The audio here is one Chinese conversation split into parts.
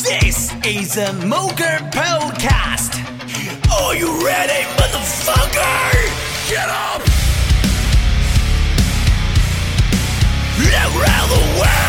This is a Moker Podcast. Are you ready, motherfucker? Get up! Around the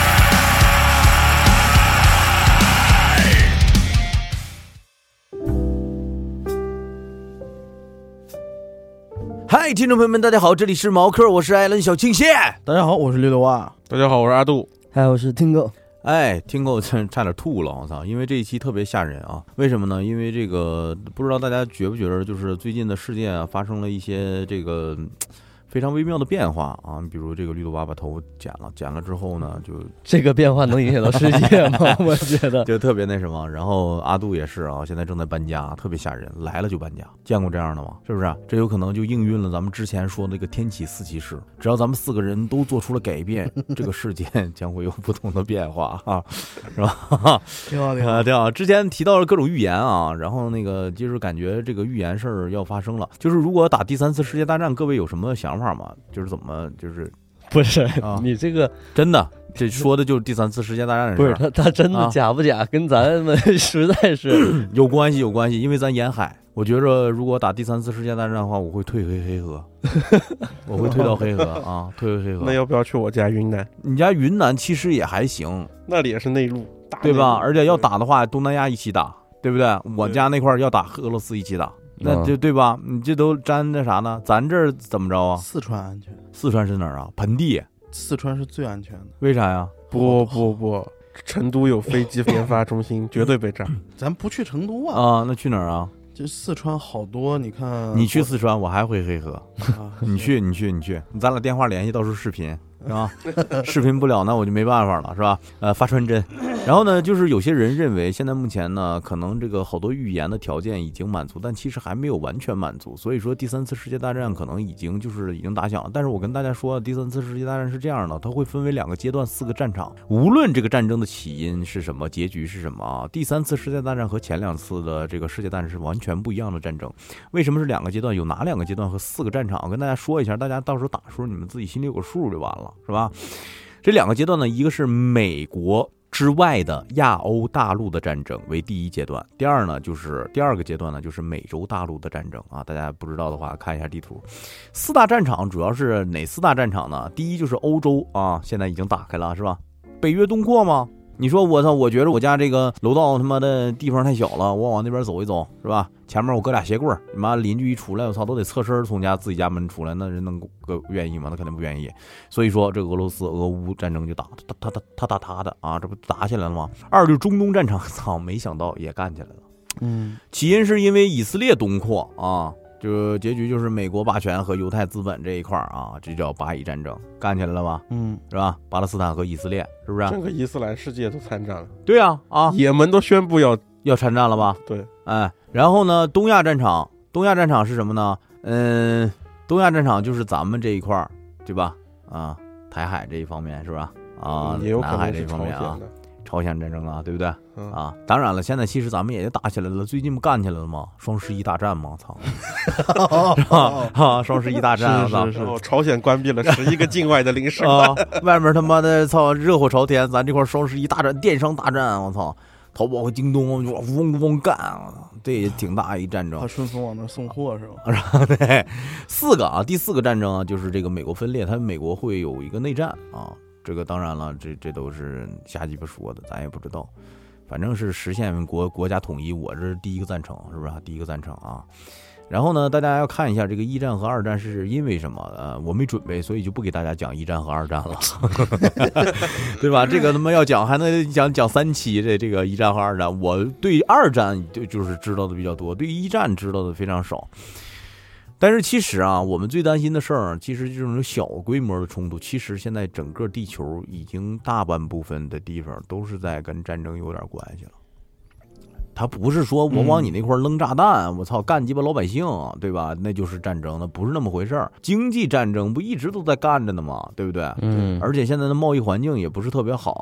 world! 嗨，听众朋友们，大家好，这里是毛克，我是艾伦小庆蟹。 大家好，我是绿豆蛙。 大家好，我是阿杜。 嗨，我是听狗。 哎，听狗差点吐了，我操！因为这一期特别吓人啊。为什么呢？因为这个不知道大家觉不觉得，就是最近的世界啊，发生了一些这个非常微妙的变化啊。比如这个绿豆蛙把头剪了之后呢，就这个变化能影响到世界吗？我觉得就特别那什么。然后阿杜也是啊，现在正在搬家，特别吓人，来了就搬家，见过这样的吗？是不是？这有可能就应运了咱们之前说那个天启四骑士，只要咱们四个人都做出了改变，这个世界将会有不同的变化啊，是吧？ 挺好挺好。之前提到了各种预言啊，然后那个就是感觉这个预言事儿要发生了，就是如果打第三次世界大战，各位有什么想法吗？就是怎么就是不是、 啊、 你这个真的这说的就是第三次世界大战的事。 不是他真的假不假、跟咱们实在是有关系，因为咱沿海。我觉着如果打第三次世界大战的话，我会退回黑河，我会退到黑河啊，退回黑河。 那要不要去我家云南？ 你家云南其实也还行， 那里也是内陆， 对吧？而且要打的话，东南亚一起打，对不对？我家那块要打俄罗斯一起打，那就对吧？你这都沾那啥呢？咱这儿怎么着啊？ 四川安全。 四川是哪儿啊？盆地。 四川是最安全的。 为啥呀？ 不，成都有飞机研发中心，绝对被炸。 咱不去成都啊？ 啊，那去哪儿啊？ 就四川好多，你看。 你去四川，我还回黑河。 啊、 你去，咱俩电话联系，到时候视频。是吧？视频不了那我就没办法了，是吧？发传真。然后呢，就是有些人认为现在目前呢，可能这个好多预言的条件已经满足，但其实还没有完全满足。所以说第三次世界大战可能已经打响了。但是我跟大家说，第三次世界大战是这样的，它会分为2个阶段，4个战场。无论这个战争的起因是什么，结局是什么啊，第三次世界大战和前2次的这个世界大战是完全不一样的战争。为什么是2个阶段？有哪2个阶段和4个战场？我跟大家说一下，大家到时候打的时候你们自己心里有个数就完了。是吧？这2个阶段呢，一个是美国之外的亚欧大陆的战争为第1阶段，第2个阶段呢，就是美洲大陆的战争啊。大家不知道的话，看一下地图。4大战场主要是哪4大战场呢？第一就是欧洲啊，现在已经打开了，是吧？北约东扩吗？你说我操，我觉得我家这个楼道他妈的地方太小了，我往那边走一走，是吧？前面我搁俩鞋柜，你妈邻居一出来，我操，都得侧身从自己家门出来，那人能愿意吗？那肯定不愿意。所以说这个俄乌战争就打他的啊，这不打起来了吗？2就是中东战场，操，没想到也干起来了。起因是因为以色列东扩啊。就结局就是美国霸权和犹太资本这一块啊，这叫巴以战争，干起来了吧？是吧？巴勒斯坦和以色列，是不是？ 整个伊斯兰世界都参战了。 对啊， 也门都宣布要参战了吧？ 对， 哎，然后呢，东亚战场是什么呢？东亚战场就是咱们这一块，对吧？啊，台海这一方面是吧？啊， 也有可能南海这一方面啊。朝鲜战争啊，对不对？啊，当然了，现在其实咱们也打起来了，最近不干起来了吗？双11大战吗？操，是吧？啊，双11大战， 是。朝鲜关闭了11个境外的领事馆， 外面他妈的操热火朝天，咱这块双11大战，电商大战，我操，淘宝和京东嗡干，这也挺大一战争。 他顺丰往那送货是吧？ 对，4个啊，第4个战争啊，就是这个美国分裂，美国会有一个内战啊。这个当然了，这都是瞎鸡巴说的，咱也不知道，反正是实现国家统一，我这是第1个赞成，是不是？第1个赞成啊。然后呢，大家要看一下这个1战和2战是因为什么？我没准备，所以就不给大家讲1战和2战了，对吧？这个他妈要讲还能讲3期，这个1战和2战，我对2战就是知道的比较多，对1战知道的非常少。但是其实啊，我们最担心的事儿，其实这种小规模的冲突，其实现在整个地球已经大半部分的地方都是在跟战争有点关系了。他不是说我往你那块扔炸弹，我操，干鸡巴老百姓，对吧？那就是战争，那不是那么回事儿。经济战争不一直都在干着呢吗？对不对？而且现在的贸易环境也不是特别好。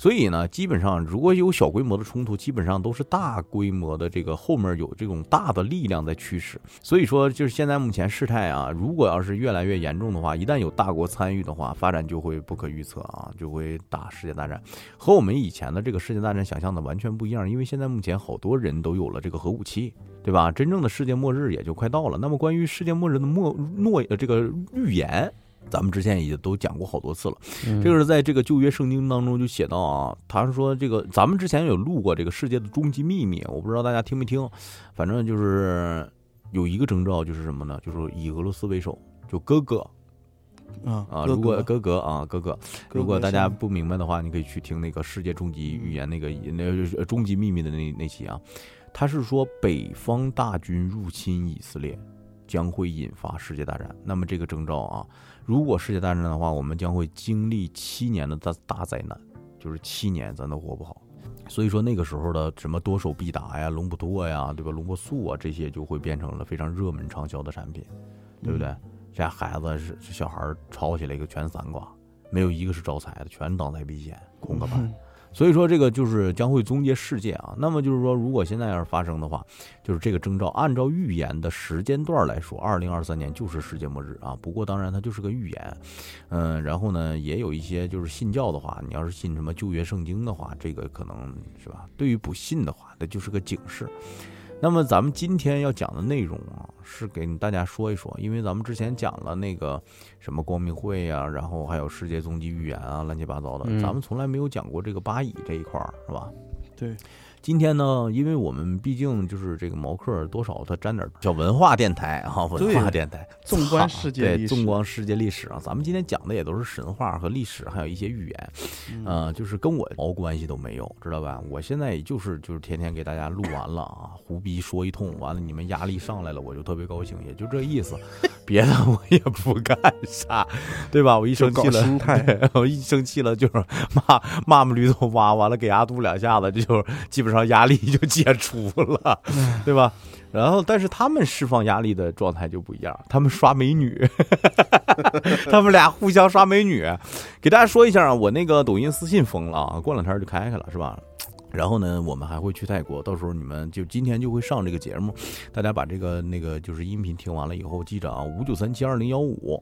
所以呢，基本上如果有小规模的冲突，基本上都是大规模的这个后面有这种大的力量在驱使。所以说，就是现在目前事态啊，如果要是越来越严重的话，一旦有大国参与的话，发展就会不可预测啊，就会打世界大战，和我们以前的这个世界大战想象的完全不一样。因为现在目前好多人都有了这个核武器，对吧？真正的世界末日也就快到了。那么关于世界末日的这个预言，咱们之前也都讲过好多次了。这个是在这个旧约圣经当中就写到啊，他说这个咱们之前有录过这个世界的终极秘密，我不知道大家听没听，反正就是有一个征兆就是什么呢？就是以俄罗斯为首，就哥哥。如果哥哥，如果大家不明白的话，你可以去听那个世界终极预言那个终极秘密的那期啊。他是说北方大军入侵以色列将会引发世界大战。那么这个征兆啊，如果世界大战的话，我们将会经历7年的大灾难，就是7年咱都活不好。所以说那个时候的什么多手必达呀、隆普托呀，对吧？隆珀素啊，这些就会变成了非常热门畅销的产品，对不对？这孩子是小孩抄起来一个全3挂，没有一个是招财的，全当灾避险，空个板。所以说这个就是将会终结世界啊。那么就是说，如果现在要是发生的话，就是这个征兆，按照预言的时间段来说，2023年就是世界末日啊。不过当然它就是个预言，然后呢，也有一些就是信教的话，你要是信什么旧约圣经的话，这个可能是吧？对于不信的话，那就是个警示。那么咱们今天要讲的内容啊，是给大家说一说，因为咱们之前讲了那个什么光明会啊，然后还有世界终极预言啊，乱七八糟的，咱们从来没有讲过这个巴以这一块，是吧？ 对。 今天呢，因为我们毕竟就是这个毛克多少他沾点叫文化电台啊，文化电台， 纵观世界历史， 对，纵观世界历史啊。咱们今天讲的也都是神话和历史，还有一些预言，就是跟我毛关系都没有，知道吧？我现在也就是天天给大家录完了啊，胡逼说一通，完了你们压力上来了，我就特别高兴，也就这意思，别的我也不干啥，对吧？我一生气了， 心态， 我一生气了就是骂驴头蛙，完了给牙嘟2下子，就基本上压力就解除了，对吧？然后但是他们释放压力的状态就不一样，他们刷美女他们俩互相刷美女。给大家说一下啊，我那个抖音私信封了啊，过2天就开了，是吧？然后呢，我们还会去泰国，到时候你们就今天就会上这个节目，大家把这个那个就是音频听完了以后，记着啊，59372015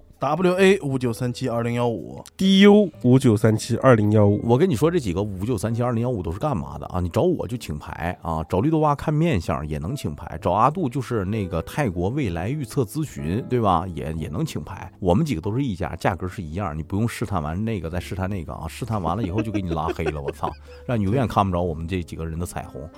WA59372015 DU 59372015。 我跟你说，这几个59372015都是干嘛的啊？你找我就请牌啊，找绿豆蛙看面相也能请牌，找阿杜就是那个泰国未来预测咨询，对吧？也能请牌。我们几个都是一家，价格是一样，你不用试探完那个再试探那个啊，试探完了以后就给你拉黑了，我操，让你永远看不着我们这几个人的彩虹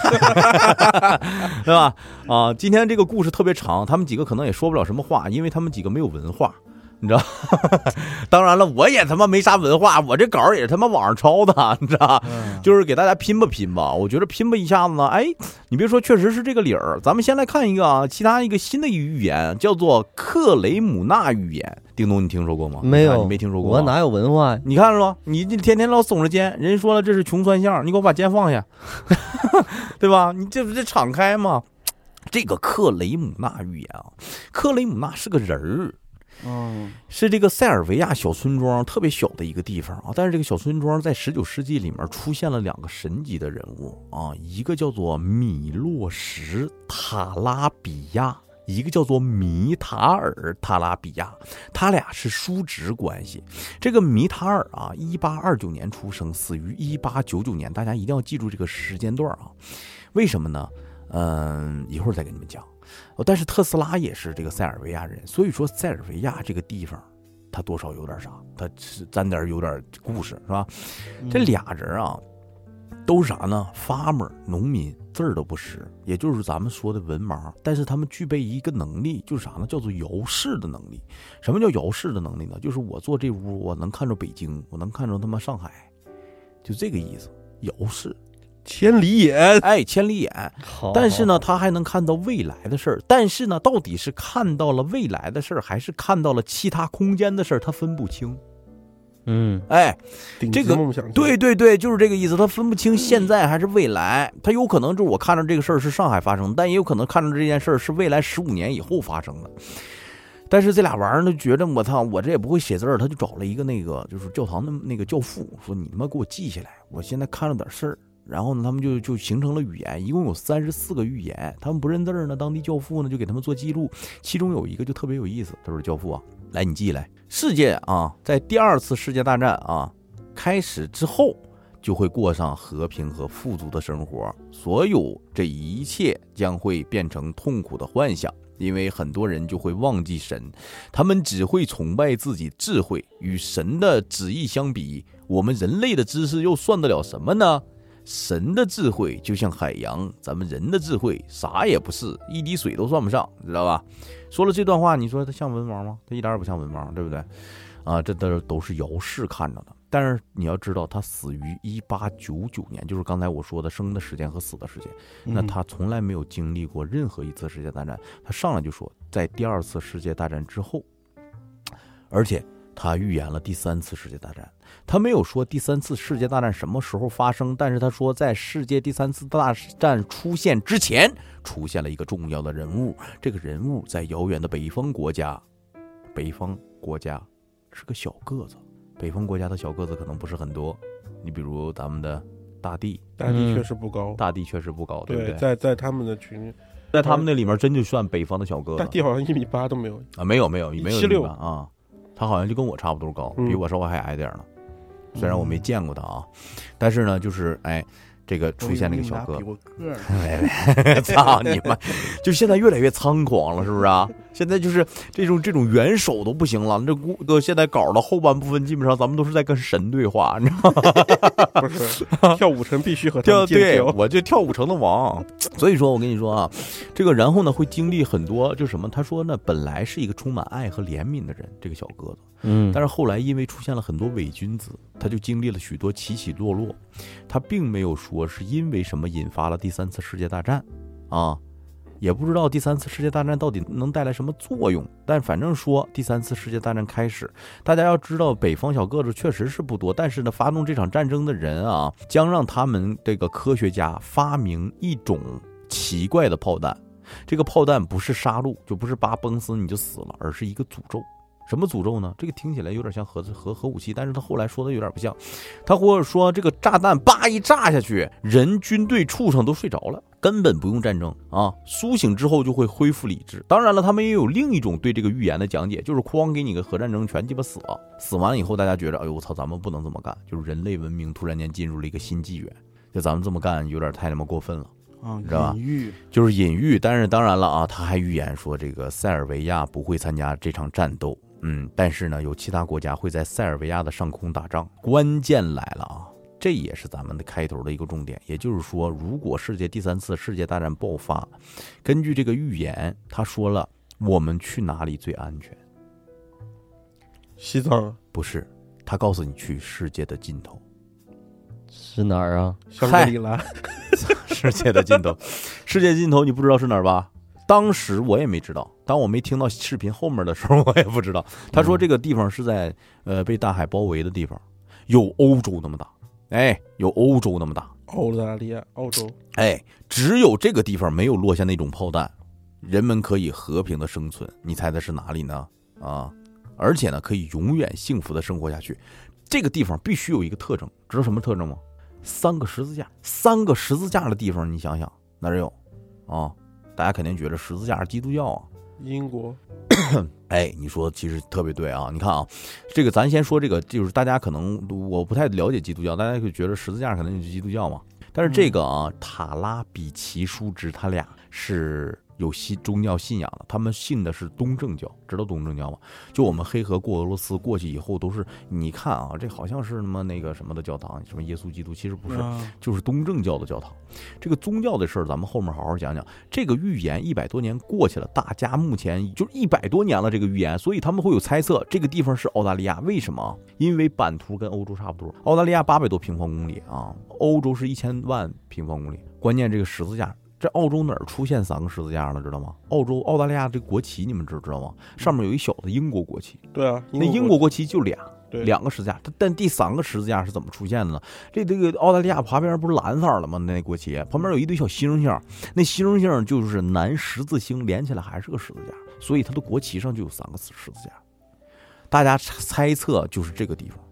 对吧？啊，今天这个故事特别长，他们几个可能也说不了什么话，因为他们几个没有文化，你知道当然了，我也他妈没啥文化，我这稿也是他妈网上抄的，你知道就是给大家拼吧，我觉得拼吧一下子呢，哎，你别说，确实是这个理儿。咱们先来看一个啊，其他一个新的预言，叫做克雷姆纳预言。叮咚，你听说过吗？ 没有， 你没听说过？ 我哪有文化呀？ 你看了吗？你天天老耸着肩，人说了这是穷酸相，你给我把肩放下对吧？你这不是敞开吗？这个克雷姆纳预言啊，克雷姆纳是个人儿，是这个塞尔维亚小村庄特别小的一个地方啊，但是这个小村庄在19世纪里面出现了2个神级的人物啊，一个叫做米洛什塔拉比亚，一个叫做米塔尔塔拉比亚，他俩是叔侄关系。这个米塔尔啊，1829年出生，死于1899年，大家一定要记住这个时间段啊。为什么呢？一会儿再跟你们讲。但是特斯拉也是这个塞尔维亚人，所以说塞尔维亚这个地方，他多少有点啥，他沾点有点故事，是吧？这俩人啊，都是啥呢 ？farmer 农民，字儿都不识，也就是咱们说的文盲。但是他们具备一个能力，就是啥呢？叫做遥视的能力。什么叫遥视的能力呢？就是我坐这屋，我能看着北京，我能看着他妈上海，就这个意思。遥视。 千里眼， 哎，千里眼。但是呢，他还能看到未来的事儿。但是呢，到底是看到了未来的事儿，还是看到了其他空间的事儿，他分不清。哎，这个对，就是这个意思。他分不清现在还是未来。他有可能就是我看着这个事儿是上海发生，但也有可能看着这件事儿是未来15年以后发生的。 但是这俩玩意儿呢，觉得我操，我这也不会写字儿，他就找了一个那个就是教堂的那个教父，说你他妈给我记下来，我现在看了点事儿。然后呢，他们就形成了语言，一共有34个寓言，他们不认字儿呢，当地教父呢就给他们做记录，其中有一个就特别有意思，他说教父啊，来你记来，世界啊，在第2次世界大战啊开始之后，就会过上和平和富足的生活，所有这一切将会变成痛苦的幻想。因为很多人就会忘记神，他们只会崇拜自己智慧，与神的旨意相比，我们人类的知识又算得了什么呢？神的智慧就像海洋，咱们人的智慧啥也不是，一滴水都算不上，知道吧？说了这段话，你说他像文盲吗？他一点也不像文盲，对不对？啊，这都是姚氏看着的。但是你要知道，他死于1899年，就是刚才我说的生的时间和死的时间。那他从来没有经历过任何一次世界大战。他上来就说，在第2次世界大战之后，而且他预言了第3次世界大战。他没有说第3次世界大战什么时候发生，但是他说在世界第3次大战出现之前，出现了一个重要的人物。这个人物在遥远的北方国家是个小个子。北方国家的小个子可能不是很多，你比如咱们的大地确实不高， 大地确实不高，对不对？在他们的群， 在他们那里面真就算北方的小个子。 大地好像1.8米都没有啊，没有1.76米啊，他好像就跟我差不多高，比我稍微还矮点呢。虽然我没见过他啊，但是呢，就是这个出现那个小个子，操你妈！就现在越来越猖狂了，是不是啊？现在就是这种元首都不行了，这现在搞的后半部分基本上咱们都是在跟神对话，你知道吗？ 不是，跳舞城必须和他们对，我就跳舞城的王。所以说我跟你说啊，这个然后呢会经历很多，就什么？他说呢，本来是一个充满爱和怜悯的人，这个小个子，但是后来因为出现了很多伪君子，他就经历了许多起起落落。他并没有说是因为什么引发了第3次世界大战啊。也不知道第3次世界大战到底能带来什么作用，但反正说第3次世界大战开始，大家要知道北方小个子确实是不多，但是呢，发动这场战争的人啊，将让他们这个科学家发明一种奇怪的炮弹。这个炮弹不是杀戮，就不是把崩死你就死了，而是一个诅咒。什么诅咒呢？这个听起来有点像核武器，但是他后来说的有点不像。他或者说这个炸弹叭一炸下去，人、军队、畜生都睡着了，根本不用战争啊！苏醒之后就会恢复理智。当然了，他们也有另一种对这个预言的讲解，就是哐给你个核战争，全鸡巴死了。死完了以后，大家觉得，哎呦我操，咱们不能这么干，就是人类文明突然间进入了一个新纪元，就咱们这么干有点太他妈过分了。知道吧？就是隐喻，但是当然了啊，他还预言说这个塞尔维亚不会参加这场战斗，但是呢，有其他国家会在塞尔维亚的上空打仗。关键来了啊，这也是咱们的开头的一个重点，也就是说，如果世界第3次世界大战爆发，根据这个预言，他说了，我们去哪里最安全？ 西藏？ 不是，他告诉你去世界的尽头。 是哪儿啊？ 香格里拉。 世界的尽头，世界尽头你不知道是哪儿吧？当时我也没知道，当我没听到视频后面的时候，我也不知道。他说这个地方是在被大海包围的地方，有欧洲那么大，有欧洲那么大， 澳大利亚、澳洲， 只有这个地方没有落下那种炮弹，人们可以和平的生存。你猜的是哪里呢？啊，而且呢，可以永远幸福的生活下去。这个地方必须有一个特征，知道什么特征吗？3个十字架，3个十字架的地方，你想想哪儿有啊？大家肯定觉得十字架是基督教啊。 英国。 你说其实特别对啊。你看啊，这个咱先说这个，就是大家可能我不太了解基督教，大家就觉得十字架可能就是基督教嘛。但是这个啊，塔拉比奇叔侄他俩是有宗教信仰的，他们信的是东正教，知道东正教吗？就我们黑河过俄罗斯过去以后都是，你看啊，这好像是什么那个什么的教堂，什么耶稣基督，其实不是，就是东正教的教堂。这个宗教的事儿，咱们后面好好讲讲。这个预言100多年过去了，大家目前就100多年了，这个预言，所以他们会有猜测，这个地方是澳大利亚。为什么？因为版图跟欧洲差不多，澳大利亚800多平方公里啊，欧洲是1000万平方公里。关键这个十字架。这澳洲哪儿出现3个十字架了，知道吗？澳大利亚这国旗你们知道吗？上面有一小的英国国旗。 对啊， 那英国国旗就2个十字架，但第3个十字架是怎么出现的呢？这个澳大利亚旁边不是蓝色了吗？那国旗旁边有一堆小星星，那星星就是南十字星连起来还是个十字架。 所以它的国旗上就有3个十字架。大家猜测就是这个地方。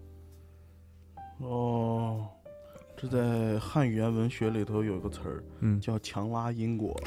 哦，这在汉语言文学里头有一个词儿，叫强拉因果，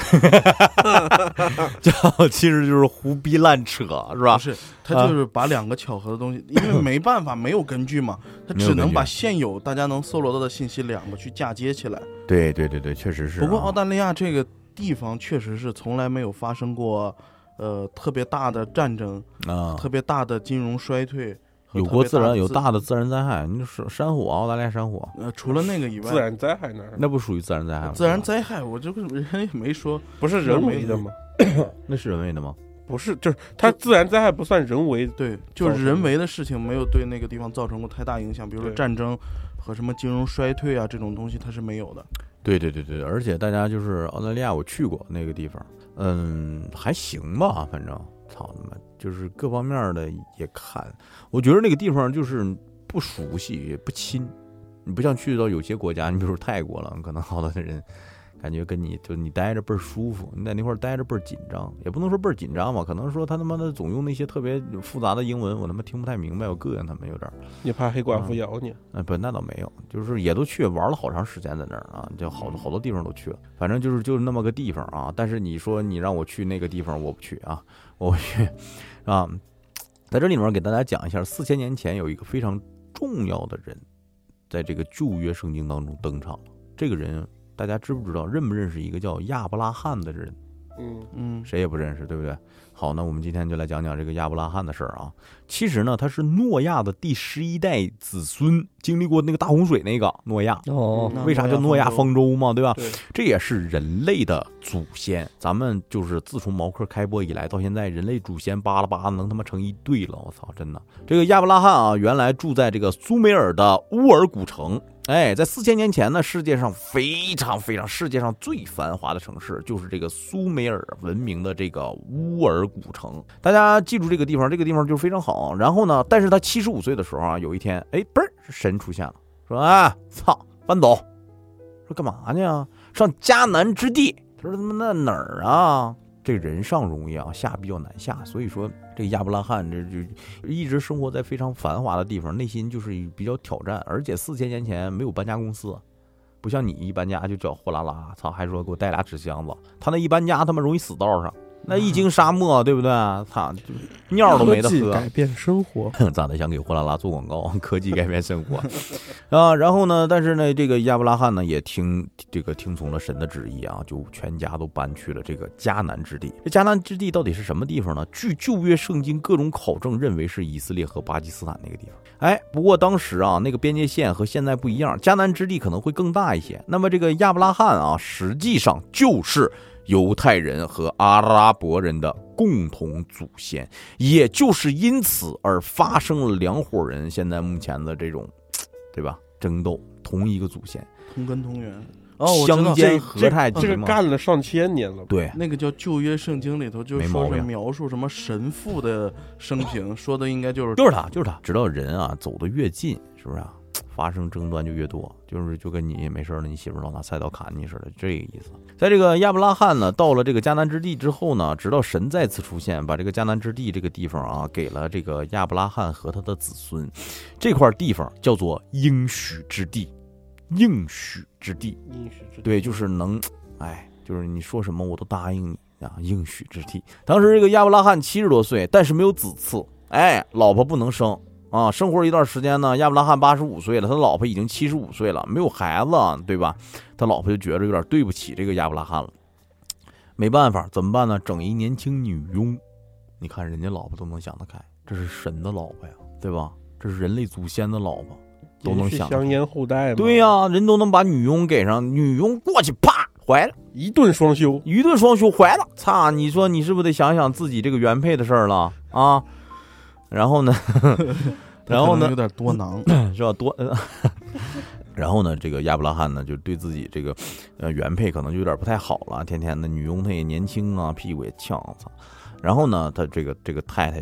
其实就是胡逼乱扯，是吧？ 不是，他就是把2个巧合的东西，因为没办法，没有根据嘛，他只能把现有大家能搜罗到的信息2个去嫁接起来。 对，确实是。 不过澳大利亚这个地方确实是从来没有发生过，特别大的战争啊，特别大的金融衰退。 有过有大的自然灾害，你是山火，澳大利亚山火。 除了那个以外， 自然灾害那不属于自然灾害吗？ 自然灾害，我这个人也没说， 不是人为的吗？ 那是人为的吗？ 不是，就是它自然灾害不算人为， 对，就是人为的事情没有对那个地方造成过太大影响，比如说战争和什么金融衰退啊这种东西，它是没有的。 对，而且大家就是澳大利亚，我去过那个地方，还行吧，反正。操他妈！就是各方面的也看，我觉得那个地方就是不熟悉也不亲，你不像去到有些国家，你比如说泰国了，可能好多的人感觉跟你待着倍儿舒服，你在那块待着倍儿紧张，也不能说倍儿紧张吧，可能说他妈的总用那些特别复杂的英文，我他妈听不太明白，我膈应他们有点。 你怕黑寡妇咬你？ 不，那倒没有，就是也都去玩了好长时间在那儿啊，就好多地方都去了，反正就是那么个地方啊。但是你说你让我去那个地方，我不去啊。我去啊，在这里面给大家讲一下，4000年前有一个非常重要的人，在这个旧约圣经当中登场了。这个人大家知不知道？认不认识一个叫亚伯拉罕的人？谁也不认识，对不对？好，那我们今天就来讲讲这个亚伯拉罕的事儿啊。其实呢，他是诺亚的第11代子孙，经历过那个大洪水那个诺亚。为啥叫诺亚方舟嘛？对吧？ 对， 这也是人类的祖先。咱们就是自从毛克开播以来到现在，人类祖先巴拉巴拉能他妈成一对了。我操，真的。这个亚伯拉罕啊，原来住在这个苏美尔的乌尔古城。在4000年前呢，世界上世界上最繁华的城市就是这个苏美尔文明的这个乌尔古城。大家记住这个地方，这个地方就非常好。然后呢，但是他75岁的时候啊，有一天，神出现了，说操，搬走，说干嘛呢？上迦南之地。他说他妈那哪儿啊？这人上容易啊，下比较难下，所以说这个亚伯拉罕这就一直生活在非常繁华的地方，内心就是比较挑战。而且4000年前没有搬家公司，不像你一搬家就叫货拉拉，操，还说给我带俩纸箱子。他那一搬家他妈容易死道上，那一经沙漠，对不对？操，尿都没得喝。 改变生活， 咋的？想给货拉拉做广告？科技改变生活啊！然后呢，但是呢，这个亚伯拉罕呢也听从了神的旨意啊，就全家都搬去了这个迦南之地。这迦南之地到底是什么地方呢？据旧约圣经各种考证，认为是以色列和巴基斯坦那个地方。不过当时啊，那个边界线和现在不一样，迦南之地可能会更大一些。那么这个亚伯拉罕啊，实际上就是犹太人和阿拉伯人的共同祖先，也就是因此而发生了2伙人现在目前的这种，对吧？争斗，同一个祖先， 同根同源。 相煎何太急嘛？ 这个干了上千年了。 对， 那个叫旧约圣经里头就说是描述什么神父的生平，说的应该就是他。直到人啊走得越近，是不是啊？发生争端就越多，就跟你没事了，你媳妇老拿菜刀砍你似的，这个意思。在这个亚伯拉罕呢，到了这个迦南之地之后呢，直到神再次出现，把这个迦南之地这个地方啊，给了这个亚伯拉罕和他的子孙。这块地方叫做应许之地，应许之地，对，就是能，就是你说什么我都答应你啊，应许之地。当时这个亚伯拉罕70多岁，但是没有子嗣，老婆不能生。生活一段时间呢，亚伯拉罕85岁了，他老婆已经75岁了，没有孩子，对吧？他老婆就觉得有点对不起这个亚伯拉罕了，没办法，怎么办呢？整一年轻女佣。你看人家老婆都能想得开，这是神的老婆呀，对吧？这是人类祖先的老婆，都能想香烟后代嘛。 对呀，人都能把女佣给上，女佣过去啪怀了， 一顿双休怀了，操！你说你是不是得想想自己这个原配的事儿了啊？然后呢有点多囊是吧？然后呢，这个亚伯拉罕呢，就对自己这个原配可能就有点不太好了，天天的女佣她也年轻啊，屁股也呛，操。然后呢，他这个太太就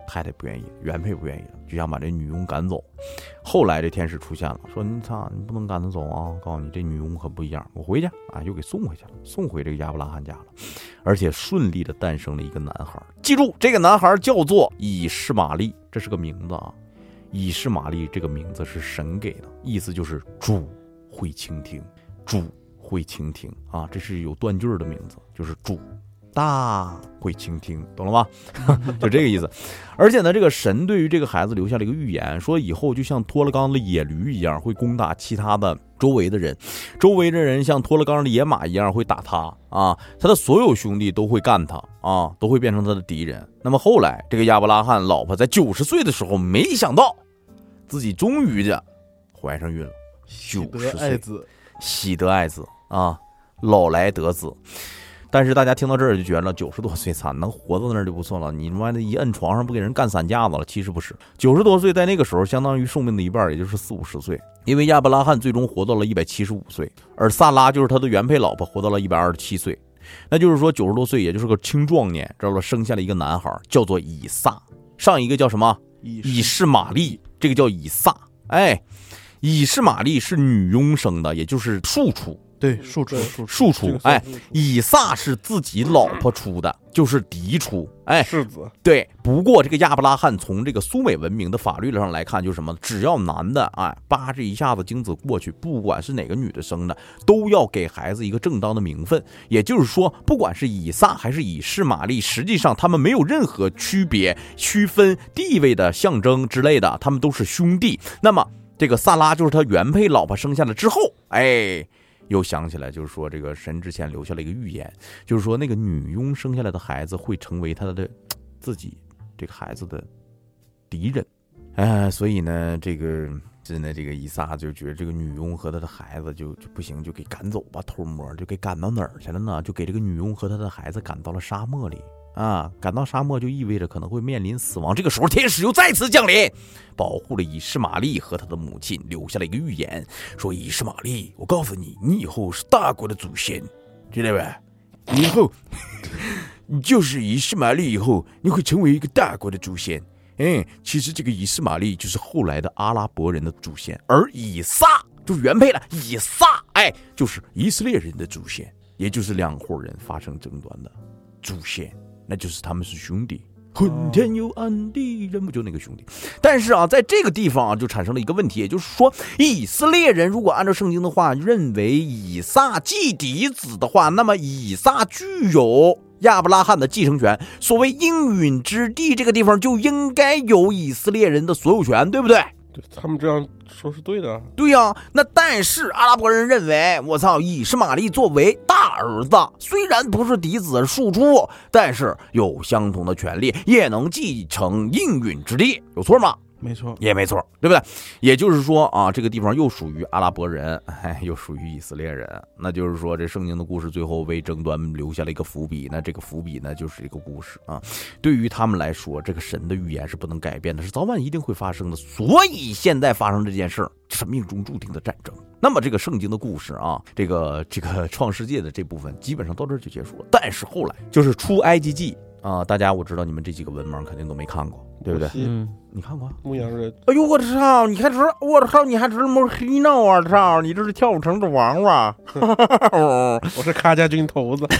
太太不愿意，原配不愿意，就想把这女佣赶走。后来这天使出现了，说你不能赶她走啊！告诉你，这女佣可不一样，我回去啊，又给送回去了，送回这个亚伯拉罕家了，而且顺利的诞生了一个男孩。记住，这个男孩叫做以实玛利，这是个名字啊。以实玛利这个名字是神给的，意思就是主会倾听，主会倾听啊，这是有断句的名字，就是主大会倾听，懂了吗？就这个意思。而且呢，这个神对于这个孩子留下了一个预言，说以后就像脱了缰的野驴一样，会攻打其他的周围的人，周围的人像脱了缰的野马一样会打他啊，他的所有兄弟都会干他啊，都会变成他的敌人。那么后来，这个亚伯拉罕老婆在90岁的时候，没想到自己终于的怀上孕了，90岁，喜得爱子啊，老来得子。但是大家听到这儿就觉得90多岁惨，能活到那儿就不错了，你他妈的一摁床上不给人干散架子了？其实不是，90多岁在那个时候相当于寿命的一半，也就是40、50岁。因为亚伯拉罕最终活到了175岁，而萨拉就是他的原配老婆活到了127岁，那就是说90多岁也就是个青壮年，知道吧？生下了一个男孩，叫做以撒。上一个叫什么？以实玛利，这个叫以撒。哎，以实玛利是女佣生的，也就是庶出。 对，庶出， 哎，以撒是自己老婆出的，就是嫡出，哎， 世子。 对，不过这个亚伯拉罕从这个苏美文明的法律上来看，就是什么，只要男的哎扒这一下子精子过去，不管是哪个女的生的，都要给孩子一个正当的名分。也就是说，不管是以撒还是以实玛利，实际上他们没有任何区别、区分地位的象征之类的，他们都是兄弟。那么这个萨拉就是他原配老婆生下了之后，哎。又想起来，就是说这个神之前留下了一个预言，就是说那个女佣生下来的孩子会成为他的自己这个孩子的敌人，所以呢，这个真的这个以撒就觉得这个女佣和他的孩子就不行，就给赶走吧，偷摸就给赶到哪儿去了呢？就给这个女佣和他的孩子赶到了沙漠里。啊，赶到沙漠就意味着可能会面临死亡。这个时候，天使又再次降临，保护了以实玛利和他的母亲，留下了一个预言，说：“以实玛利，我告诉你，你以后是大国的祖先，知道吧？以后你就是以实玛利，以后你会成为一个大国的祖先。其实这个以实玛利就是后来的阿拉伯人的祖先，而以撒就是原配了，以撒就是以色列人的祖先，也就是两伙人发生争端的祖先。”那就是他们是兄弟，混天有暗地人不就那个兄弟。但是啊，在这个地方啊，就产生了一个问题，也就是说，以色列人如果按照圣经的话，认为以撒继嫡子的话，那么以撒具有亚伯拉罕的继承权，所谓应允之地这个地方就应该有以色列人的所有权，对不对？ 对，他们这样说是对的。 对呀，那但是阿拉伯人认为，我操，以实玛利作为大儿子，虽然不是嫡子庶出，但是有相同的权利，也能继承应允之地，有错吗？ 没错， 也没错，对不对？也就是说啊，这个地方又属于阿拉伯人，又属于以色列人。那就是说，这圣经的故事最后为争端留下了一个伏笔。那这个伏笔呢，就是一个故事啊。对于他们来说，这个神的预言是不能改变的，是早晚一定会发生的。所以现在发生这件事，是命中注定的战争。那么这个圣经的故事啊，这个创世界的这部分基本上到这儿就结束了。但是后来就是出埃及记啊，大家我知道你们这几个文盲肯定都没看过，对不对？你看过牧羊人？ 哎呦我操！你还知道？我操！你还知道摸黑呢？我操！你这是跳舞城的王八！ 我是卡加军头子。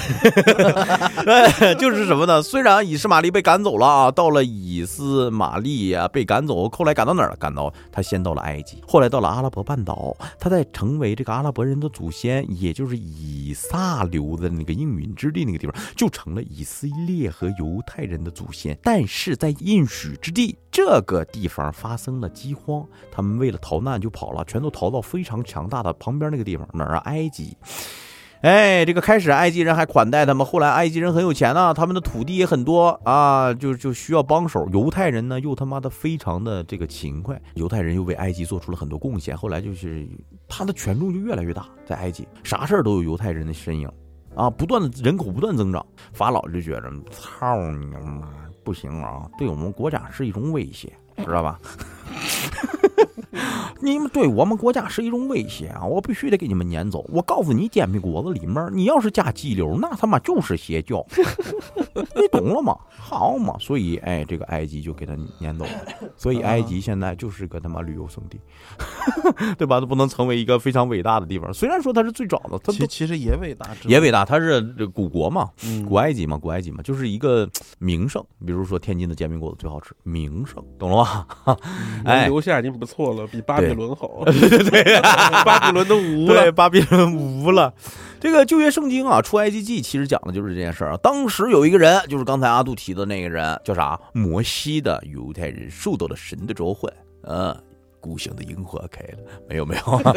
就是什么呢？虽然以实玛利被赶走了啊，到了以斯玛利啊被赶走，后来赶到哪儿了？赶到他先到了埃及，后来到了阿拉伯半岛，他在成为这个阿拉伯人的祖先，也就是以撒留的那个应允之地那个地方，就成了以色列和犹太人的祖先。但是在应许之地这个地方发生了饥荒，他们为了逃难就跑了，全都逃到非常强大的旁边那个地方，哪儿啊？埃及。这个开始埃及人还款待他们，后来埃及人很有钱啊，他们的土地也很多啊，就需要帮手。犹太人呢又他妈的非常的这个勤快，犹太人又为埃及做出了很多贡献，后来就是他的权重就越来越大，在埃及啥事儿都有犹太人的身影啊，不断的人口不断增长。法老就觉着操你妈不行啊，对我们国家是一种威胁，知道吧？ 你们对我们国家是一种威胁啊！我必须得给你们撵走。我告诉你，煎饼果子里面你要是加鸡柳，那他妈就是邪教，你懂了吗？好嘛，所以这个埃及就给他撵走了。所以埃及现在就是个他妈旅游胜地，对吧？它不能成为一个非常伟大的地方。虽然说它是最早的，它其实也伟大， 也伟大，它是古国嘛，古埃及嘛，就是一个名胜。比如说天津的煎饼果子最好吃，名胜，懂了吗？ 留下已经不错了，比巴比伦好。对，巴比伦都无了， 对，巴比伦无了。这个旧约圣经啊，出埃及记其实讲的就是这件事儿啊。当时有一个人，就是刚才阿杜提的那个人，叫啥？摩西的犹太人受到了神的召唤，故乡的萤火开了，没有，没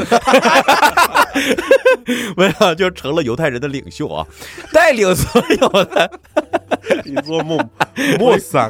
有，就成了犹太人的领袖啊，带领所有的。 你做梦，莫散，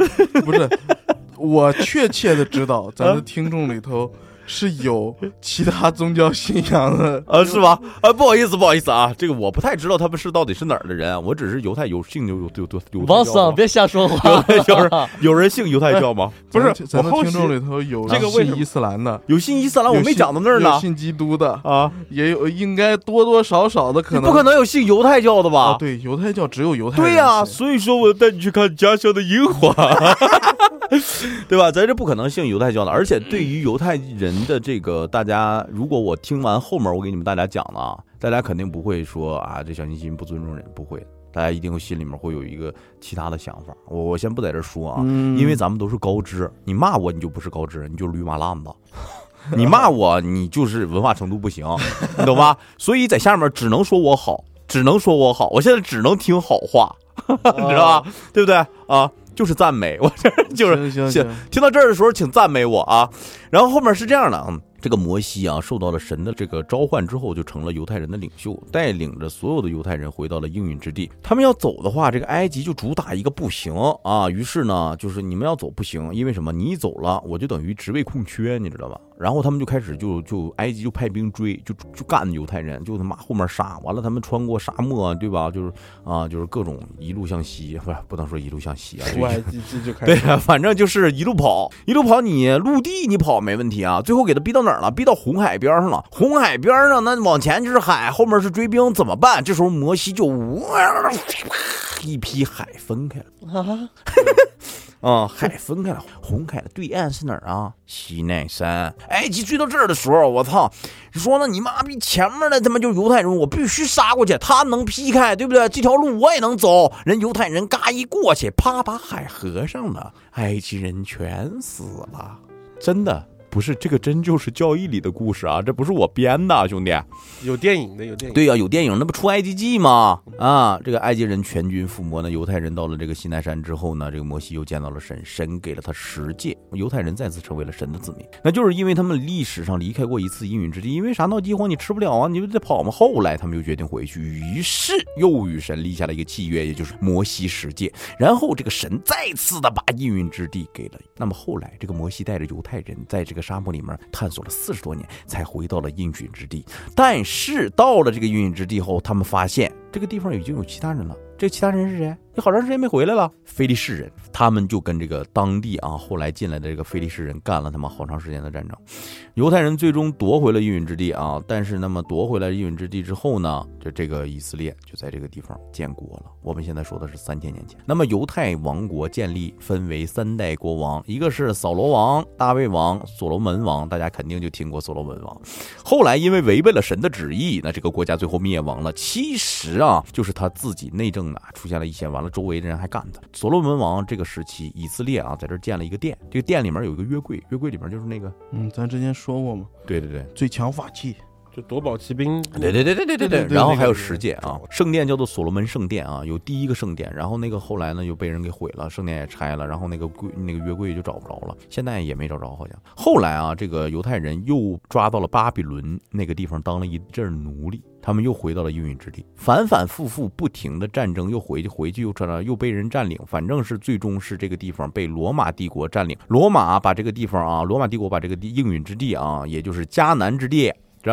我确切的知道，咱的听众里头是有其他宗教信仰的是吧？不好意思啊，这个我不太知道他们是到底是哪儿的人，我只是犹太有信有王桑别瞎说话， 有人信犹太教吗？ 不是，咱的听众里头有这个信伊斯兰的， 有信伊斯兰，我没讲到那儿呢。 有信基督的啊， 也有，应该多多少少的可能， 不可能有信犹太教的吧？ 对，犹太教只有犹太人。 对呀，所以说我带你去看家乡的萤火。对吧？咱这不可能信犹太教的，而且对于犹太人的这个，大家如果我听完后面我给你们大家讲了，大家肯定不会说啊，这小清新不尊重人，不会，大家一定心里面会有一个其他的想法。我先不在这说啊，因为咱们都是高知，你骂我你就不是高知，你就驴马烂子。你骂我你就是文化程度不行，你懂吧？所以在下面只能说我好，我现在只能听好话，你知道吧？对不对啊？就是赞美，我这就是行， 听到这儿的时候请赞美我啊。然后后面是这样的，这个摩西啊受到了神的这个召唤之后，就成了犹太人的领袖，带领着所有的犹太人回到了应允之地。他们要走的话，这个埃及就主打一个不行啊，于是呢就是你们要走不行，因为什么？你走了我就等于职位空缺，你知道吧？然后他们就开始就埃及就派兵追，就干犹太人，就他妈后面杀，完了他们穿过沙漠，对吧？就是各种一路向西，不能说一路向西啊， 出埃及记就开始对，反正就是一路跑，你陆地你跑没问题啊，最后给他逼到哪儿了？逼到红海边上了。红海边上那往前就是海，后面是追兵，怎么办？这时候摩西就一批海分开了。海分开了，红海的对岸是哪儿啊？西奈山。埃及追到这儿的时候，我操！你说呢？你妈逼前面的他妈就是犹太人，我必须杀过去，他能劈开，对不对？这条路我也能走。人犹太人嘎一过去，啪把海合上了，埃及人全死了，真的。不是，这个真就是教义里的故事啊，这不是我编的，兄弟。 有电影的， 对呀，有电影，那不出埃及记吗？啊，这个埃及人全军覆没呢。犹太人到了这个西奈山之后呢，这个摩西又见到了神，神给了他10诫，犹太人再次成为了神的子民。那就是因为他们历史上离开过一次应允之地，因为啥闹饥荒你吃不了啊，你就得跑嘛。后来他们又决定回去，于是又与神立下了一个契约，也就是摩西10诫。然后这个神再次的把应允之地给了。那么后来这个摩西带着犹太人在这个沙漠里面探索了40多年，才回到了应允之地。但是到了这个应允之地后，他们发现这个地方已经有其他人了。这其他人是谁？你好长时间没回来了。非利士人，他们就跟这个当地啊后来进来的这个非利士人干了他们好长时间的战争。犹太人最终夺回了应允之地啊，但是那么夺回来应允之地之后呢，这个以色列就在这个地方建国了。我们现在说的是3000年前。那么犹太王国建立分为3代国王，一个是扫罗王、大卫王、所罗门王，大家肯定就听过所罗门王。后来因为违背了神的旨意，那这个国家最后灭亡了。其实啊，就是他自己内政出现了一些，完了周围的人还干他。所罗门王这个时期，以色列啊在这建了一个殿，这个殿里面有一个约柜，约柜里面就是那个咱之前说过嘛， 对， 最强法器， 就夺宝奇兵， 对，然后还有10诫啊，圣殿叫做所罗门圣殿啊，有第一个圣殿，然后那个后来呢又被人给毁了，圣殿也拆了，然后那个约柜就找不着了，现在也没找着好像。后来啊，这个犹太人又抓到了巴比伦那个地方当了一阵奴隶，他们又回到了应允之地，反反复复不停的战争，又回去又被人占领，反正是最终是这个地方被罗马帝国占领。罗马把这个地方啊，罗马帝国把这个应允之地啊，也就是迦南之地，知道吧？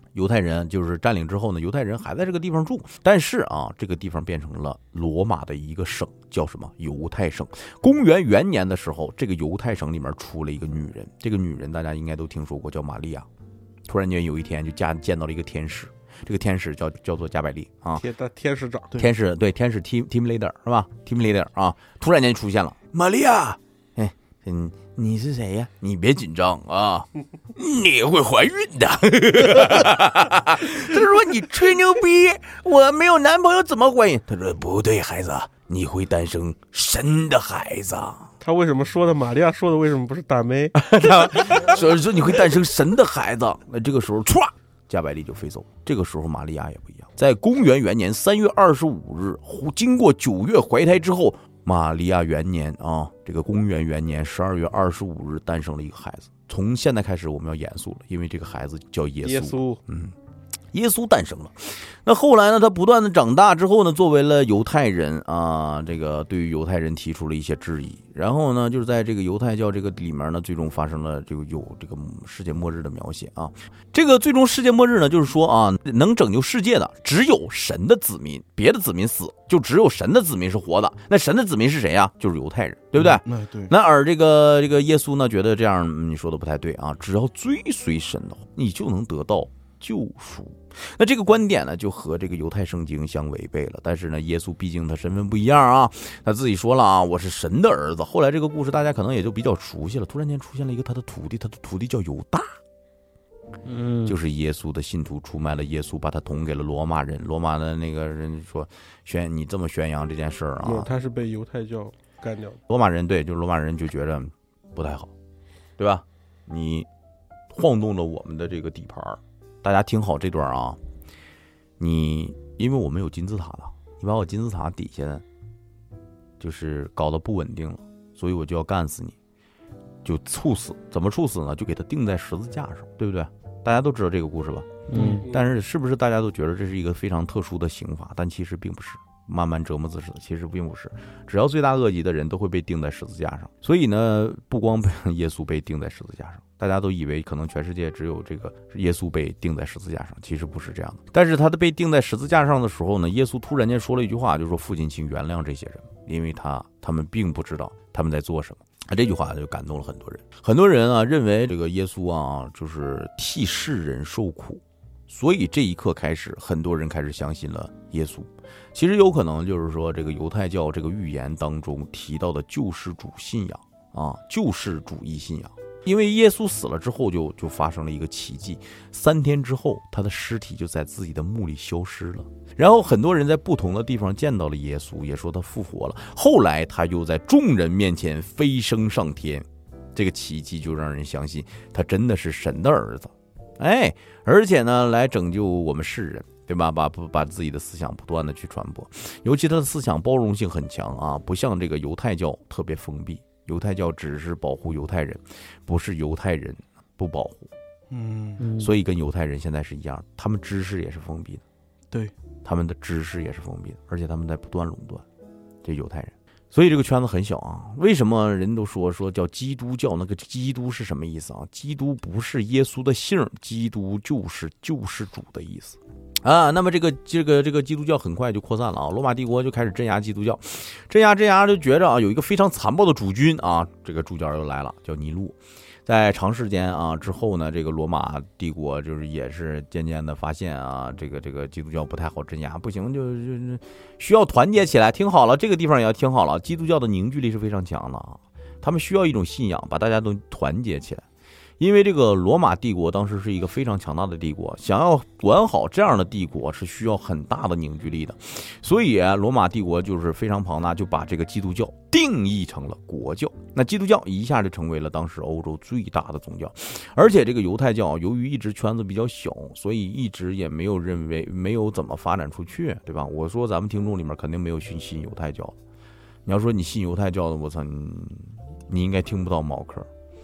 犹太人就是占领之后呢，犹太人还在这个地方住，但是啊，这个地方变成了罗马的一个省，叫什么？犹太省。公元元年的时候，这个犹太省里面出了一个女人，这个女人大家应该都听说过，叫玛利亚。突然间有一天就见到了一个天使，这个天使叫做加百利啊， 天使长， 天使 team leader 是吧 ？team leader 啊，突然间出现了，玛利亚，你是谁呀？你别紧张啊，你会怀孕的。他说你吹牛逼，我没有男朋友怎么怀孕？他说不对，孩子，你会诞生神的孩子。 他为什么说的玛利亚说的为什么不是大妹？ 说你会诞生神的孩子。那这个时候歘，加百利就飞走。这个时候玛利亚也不一样，在公元元年3月25日，经过9月怀胎之后，玛利亚元年啊，这个公元元年12月25日诞生了一个孩子。从现在开始我们要严肃了，因为这个孩子叫耶稣。耶稣诞生了。那后来呢，他不断的长大之后呢，作为了犹太人啊，这个对于犹太人提出了一些质疑。然后呢，就是在这个犹太教这个里面呢，最终发生了有这个世界末日的描写啊。这个最终世界末日呢，就是说啊，能拯救世界的只有神的子民，别的子民死，就只有神的子民是活的。那神的子民是谁呀？就是犹太人，对不对？ 对。 那而这个耶稣呢，觉得这样你说的不太对啊，只要追随神的话，你就能得到救赎。那这个观点呢，就和这个犹太圣经相违背了。但是呢，耶稣毕竟他身份不一样啊，他自己说了啊，我是神的儿子。后来这个故事大家可能也就比较熟悉了。突然间出现了一个他的徒弟，他的徒弟叫犹大，就是耶稣的信徒出卖了耶稣，把他捅给了罗马人。罗马的那个人说，你这么宣扬这件事儿啊， 他是被犹太教干掉的。 罗马人对，就是罗马人就觉得不太好，对吧？你晃动了我们的这个底盘。大家听好这段啊，因为我们有金字塔了，你把我金字塔底下就是搞得不稳定了，所以我就要干死你，就处死。怎么处死呢？就给他钉在十字架上，对不对？大家都知道这个故事吧？但是是不是大家都觉得这是一个非常特殊的刑罚？但其实并不是，慢慢折磨自己，其实并不是。只要罪大恶极的人都会被钉在十字架上。所以呢，不光耶稣被钉在十字架上，大家都以为可能全世界只有这个耶稣被钉在十字架上，其实不是这样的。但是他被钉在十字架上的时候呢，耶稣突然间说了一句话，就是说父亲请原谅这些人，因为他们并不知道他们在做什么。这句话就感动了很多人。很多人啊认为这个耶稣啊就是替世人受苦，所以这一刻开始，很多人开始相信了耶稣。其实有可能就是说，这个犹太教这个预言当中提到的救世主信仰啊，救世主义信仰。因为耶稣死了之后就发生了一个奇迹，3天之后他的尸体就在自己的墓里消失了。然后很多人在不同的地方见到了耶稣，也说他复活了。后来他又在众人面前飞升上天，这个奇迹就让人相信他真的是神的儿子。而且呢来拯救我们世人，对吧？把自己的思想不断的去传播，尤其他的思想包容性很强啊，不像这个犹太教特别封闭。犹太教只是保护犹太人，不是犹太人不保护。所以跟犹太人现在是一样，他们知识也是封闭的， 对， 他们的知识也是封闭的，而且他们在不断垄断这犹太人。所以这个圈子很小啊。为什么人都说叫基督教？那个基督是什么意思啊？基督不是耶稣的姓，基督就是救世主的意思啊。那么这个基督教很快就扩散了啊，罗马帝国就开始镇压基督教，镇压就觉着啊有一个非常残暴的主君啊，这个主角又来了，叫尼禄。在长时间啊之后呢，这个罗马帝国就是也是渐渐的发现啊，这个基督教不太好镇压，不行，就需要团结起来。听好了，这个地方也要听好了，基督教的凝聚力是非常强的啊，他们需要一种信仰，把大家都团结起来。因为这个罗马帝国当时是一个非常强大的帝国，想要管好这样的帝国是需要很大的凝聚力的，所以罗马帝国就是非常庞大，就把这个基督教定义成了国教。那基督教一下就成为了当时欧洲最大的宗教，而且这个犹太教由于一直圈子比较小，所以一直也没有怎么发展出去，对吧？我说咱们听众里面肯定没有信犹太教的，你要说你信犹太教的，我操，你应该听不到茅坑。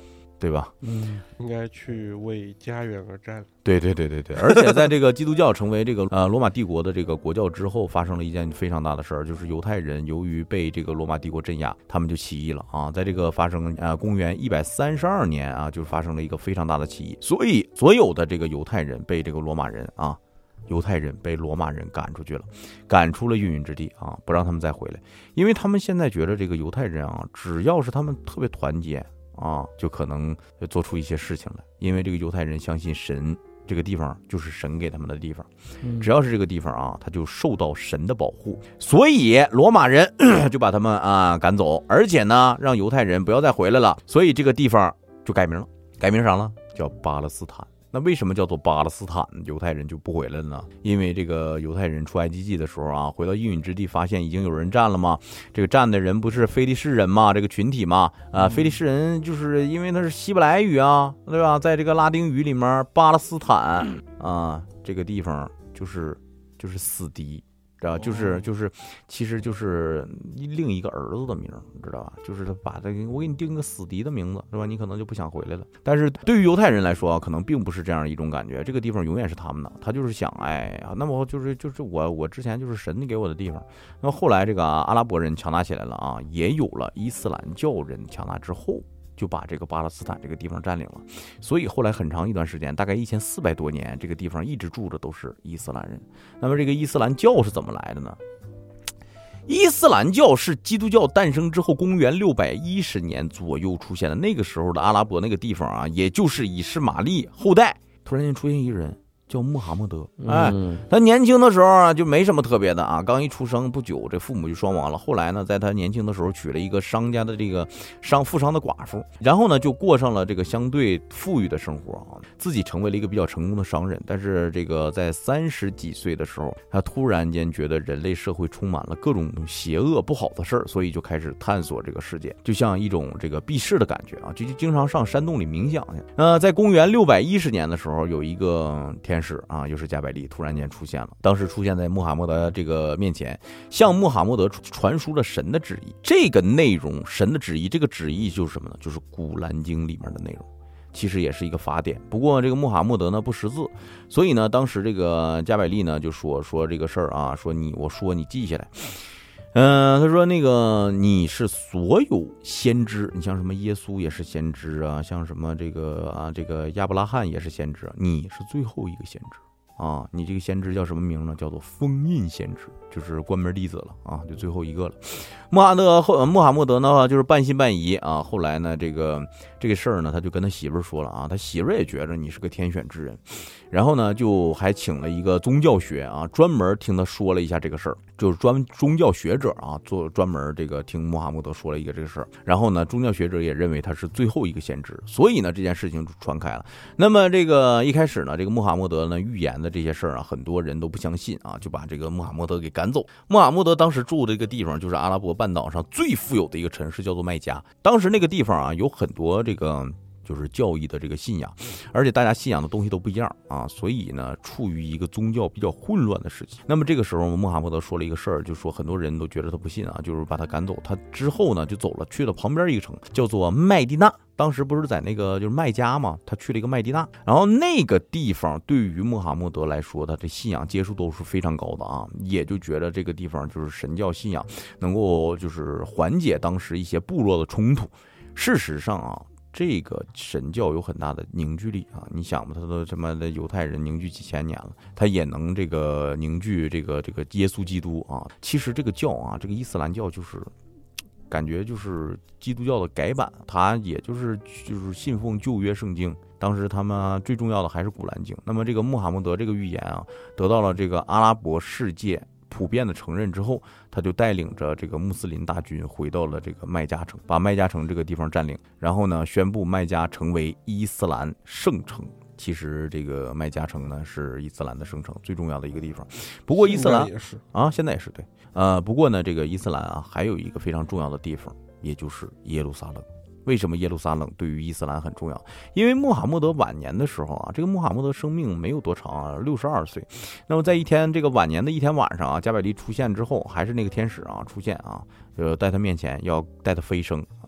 对吧？ 应该去为家园而战。 对，而且在这个基督教成为这个罗马帝国的这个国教之后，发生了一件非常大的事儿，就是犹太人由于被这个罗马帝国镇压，他们就起义了啊。在这个发生公元132年啊，就发生了一个非常大的起义，所以所有的这个犹太人被这个罗马人啊。犹太人被罗马人赶出去了，赶出了应允之地啊，不让他们再回来，因为他们现在觉得这个犹太人啊，只要是他们特别团结啊，就可能做出一些事情来，因为这个犹太人相信神，这个地方就是神给他们的地方，只要是这个地方啊，他就受到神的保护，所以罗马人就把他们赶走，而且呢，让犹太人不要再回来了，所以这个地方就改名了，改名啥了？叫巴勒斯坦。那为什么叫做巴勒斯坦犹太人就不回来了呢？因为这个犹太人出埃及记的时候啊，回到应允之地，发现已经有人占了嘛。这个占的人不是非利士人嘛，这个群体嘛，非利士人就是因为那是希伯来语啊，对吧？在这个拉丁语里面，巴勒斯坦这个地方就是死敌。就是其实就是另一个儿子的名，知道吧？就是他把我给你定个死敌的名字，是吧？你可能就不想回来了。但是对于犹太人来说，可能并不是这样一种感觉，这个地方永远是他们的。他就是想，那么就是我之前就是神给我的地方。那么后来这个阿拉伯人强大起来了啊，也有了伊斯兰教人强大之后，就把这个巴勒斯坦这个地方占领了，所以后来很长一段时间，大概1400多年，这个地方一直住的都是伊斯兰人。那么这个伊斯兰教是怎么来的呢？伊斯兰教是基督教诞生之后，公元610年左右出现的。那个时候的阿拉伯那个地方啊，也就是以实玛利后代，突然间出现一个人。叫穆罕默德，他年轻的时候啊就没什么特别的啊，刚一出生不久，这父母就双亡了。后来呢，在他年轻的时候娶了一个商家的这个富商的寡妇，然后呢就过上了这个相对富裕的生活啊，自己成为了一个比较成功的商人。但是这个在30几岁的时候，他突然间觉得人类社会充满了各种邪恶不好的事儿，所以就开始探索这个世界，就像一种这个避世的感觉啊，就经常上山洞里冥想去。在公元610年的时候，有一个天使啊，又是加百利，突然间出现了。当时出现在穆罕默德这个面前，向穆罕默德传输了神的旨意。这个内容，神的旨意，这个旨意就是什么呢？就是《古兰经》里面的内容，其实也是一个法典。不过这个穆罕默德呢不识字，所以呢，当时这个加百利呢就说这个事儿啊，我说你记下来。他说那个你是所有先知，你像什么耶稣也是先知啊，像什么这个亚伯拉罕也是先知，你是最后一个先知啊，你这个先知叫什么名呢？叫做封印先知，就是关门弟子了啊，就最后一个了。穆罕默德呢就是半信半疑啊，后来呢这个事儿呢他就跟他媳妇儿说了啊，他媳妇儿也觉着你是个天选之人，然后呢就还请了一个宗教学啊，专门听他说了一下这个事儿，就是宗教学者啊专门这个听穆罕默德说了一个这个事儿，然后呢宗教学者也认为他是最后一个先知，所以呢这件事情就传开了。那么这个一开始呢，这个穆罕默德呢预言的这些事儿啊，很多人都不相信啊，就把这个穆罕默德给赶走。穆罕默德当时住的一个地方就是阿拉伯半岛上最富有的一个城市，叫做麦加。当时那个地方啊有很多这个就是教义的这个信仰，而且大家信仰的东西都不一样啊，所以呢处于一个宗教比较混乱的时期。那么这个时候穆罕默德说了一个事儿，就说很多人都觉得他不信啊，就是把他赶走。他之后呢就走了，去了旁边一个城叫做麦地那。当时不是在那个就是麦加嘛，他去了一个麦地那，然后那个地方对于穆罕默德来说，他的信仰接受度是非常高的啊，也就觉得这个地方就是神教信仰能够就是缓解当时一些部落的冲突。事实上啊，这个神教有很大的凝聚力啊！你想吧，他都什么的犹太人凝聚几千年了，他也能这个凝聚这个耶稣基督啊。其实这个教啊，这个伊斯兰教就是感觉就是基督教的改版，他也就是信奉旧约圣经。当时他们最重要的还是古兰经。那么这个穆罕默德这个预言啊，得到了这个阿拉伯世界普遍的承认之后，他就带领着这个穆斯林大军回到了这个麦加城，把麦加城这个地方占领，然后呢宣布麦加成为伊斯兰圣城。其实这个麦加城呢是伊斯兰的圣城最重要的一个地方。不过伊斯兰也是啊，现在也是对。不过呢这个伊斯兰啊还有一个非常重要的地方，也就是耶路撒冷。为什么耶路撒冷对于伊斯兰很重要？因为穆罕默德晚年的时候啊，这个穆罕默德生命没有多长啊，62岁。那么在这个晚年的一天晚上啊，加百利出现之后，还是那个天使啊出现啊，带他面前要带他飞升，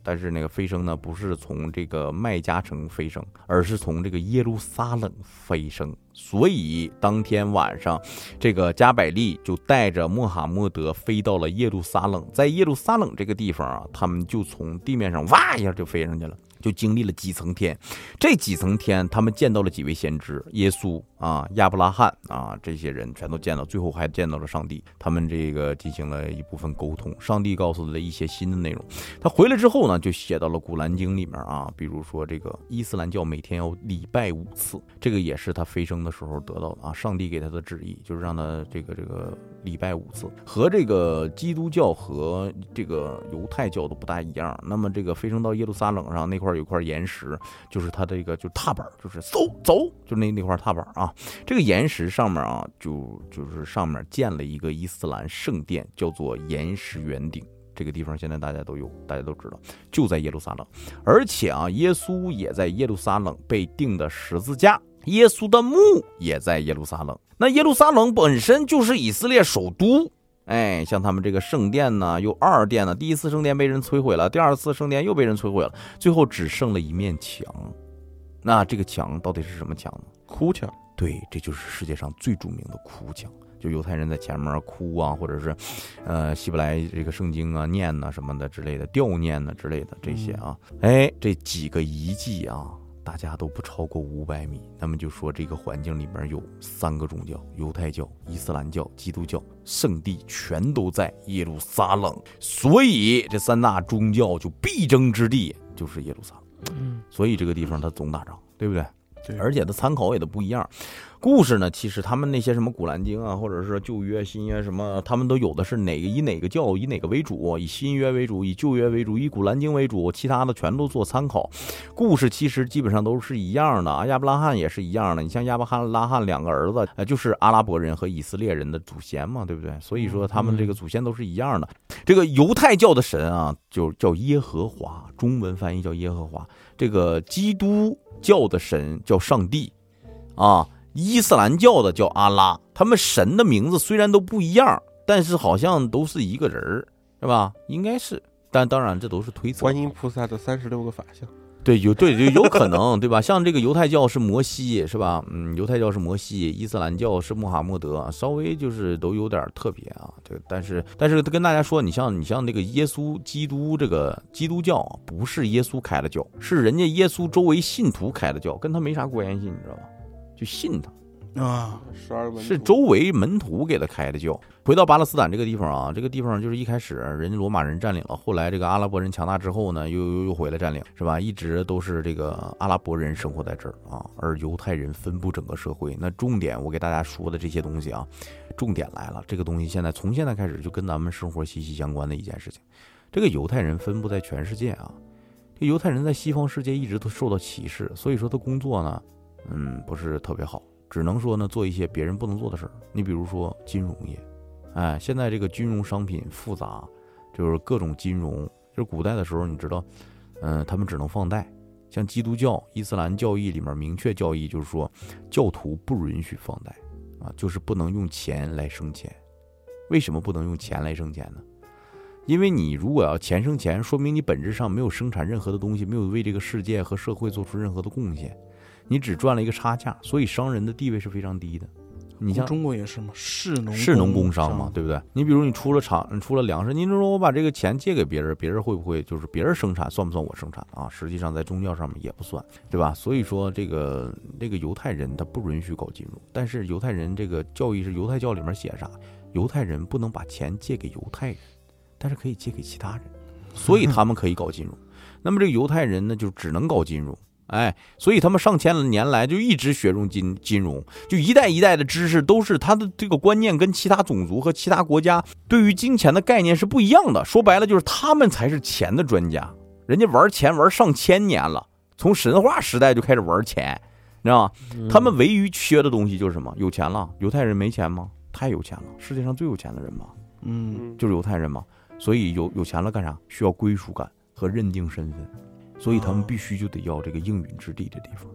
但是那个飞升呢，不是从这个麦加城飞升，而是从这个耶路撒冷飞升。所以当天晚上，这个加百利就带着穆罕默德飞到了耶路撒冷。在耶路撒冷这个地方啊，他们就从地面上哇一下就飞上去了。就经历了几层天，这几层天他们见到了几位先知，耶稣啊、亚伯拉罕啊，这些人全都见到，最后还见到了上帝。他们这个进行了一部分沟通，上帝告诉了一些新的内容。他回来之后呢，就写到了古兰经里面啊，比如说这个伊斯兰教每天要礼拜5次，这个也是他飞升的时候得到的啊，上帝给他的旨意就是让他这个礼拜5次，和这个基督教和这个犹太教都不大一样。那么这个飞升到耶路撒冷上那块有块岩石，就是它这个就踏板，就是走，就那块踏板啊。这个岩石上面啊，就是上面建了一个伊斯兰圣殿，叫做岩石圆顶。这个地方现在大家都知道，就在耶路撒冷。而且啊，耶稣也在耶路撒冷被钉的十字架，耶稣的墓也在耶路撒冷。那耶路撒冷本身就是以色列首都。像他们这个圣殿呢，有2殿呢，第一次圣殿被人摧毁了，第2次圣殿又被人摧毁了，最后只剩了一面墙。那这个墙到底是什么墙呢？ 哭墙。 对，这就是世界上最著名的哭墙，就犹太人在前面哭啊，或者是希伯来这个圣经啊念啊什么的之类的，悼念啊之类的这些啊。这几个遗迹啊，大家都不超过500米。那么就说这个环境里面有3个宗教，犹太教、伊斯兰教、基督教，圣地全都在耶路撒冷，所以这3大宗教就必争之地就是耶路撒冷。所以这个地方它总打仗，对不对？ 对， 而且它参考也都不一样。故事呢，其实他们那些什么古兰经啊，或者是旧约、新约什么，他们都有的是以哪个教以哪个为主，以新约为主，以旧约为主，以古兰经为主，其他的全都做参考。故事其实基本上都是一样的，亚伯拉罕也是一样的。你像亚伯拉罕2个儿子，就是阿拉伯人和以色列人的祖先嘛，对不对？所以说他们这个祖先都是一样的。这个犹太教的神啊，就叫耶和华，中文翻译叫耶和华。这个基督教的神叫上帝啊。伊斯兰教的叫阿拉，他们神的名字虽然都不一样，但是好像都是一个人，是吧？应该是，但当然这都是推测。 观音菩萨的36个法相， 对，有可能，对吧？像这个犹太教是摩西，是吧？犹太教是摩西，伊斯兰教是穆罕默德，稍微就是都有点特别啊。这个，但是跟大家说，你像那个耶稣基督这个基督教不是耶稣开的教，是人家耶稣周围信徒开的教，跟他没啥关系，你知道吧？就信他啊， 是周围门徒给他开的教。回到巴勒斯坦这个地方啊，这个地方就是一开始人家罗马人占领了，后来这个阿拉伯人强大之后呢，又回来占领，是吧？一直都是这个阿拉伯人生活在这儿啊，而犹太人分布整个社会。那重点我给大家说的这些东西啊，重点来了，这个东西从现在开始就跟咱们生活息息相关的一件事情。这个犹太人分布在全世界啊，这犹太人在西方世界一直都受到歧视，所以说他工作呢不是特别好，只能说呢做一些别人不能做的事儿。你比如说金融业，现在这个金融商品复杂，就是各种金融，就是古代的时候你知道，他们只能放贷。像基督教、伊斯兰教义里面明确教义就是说，教徒不允许放贷啊，就是不能用钱来生钱。为什么不能用钱来生钱呢？因为你如果要钱生钱，说明你本质上没有生产任何的东西，没有为这个世界和社会做出任何的贡献。你只赚了一个差价，所以商人的地位是非常低的。你像中国也是嘛，士农工商嘛，对不对？你比如你出了粮食，你说我把这个钱借给别人，别人会不会就是别人生产算不算我生产啊？实际上在宗教上面也不算，对吧？所以说这个犹太人他不允许搞金融，但是犹太人这个教义是犹太教里面写啥？犹太人不能把钱借给犹太人，但是可以借给其他人，所以他们可以搞金融。那么这个犹太人呢，就只能搞金融。所以他们上千年来就一直学用金融，就一代一代的知识都是他的这个观念跟其他种族和其他国家对于金钱的概念是不一样的。说白了就是他们才是钱的专家，人家玩钱玩上千年了，从神话时代就开始玩钱，你知道吗？他们唯一缺的东西就是什么？有钱了。犹太人没钱吗？太有钱了，世界上最有钱的人吧，就是犹太人嘛。所以有钱了干啥？需要归属感和认定身份。所以他们必须就得要这个应允之地的地方，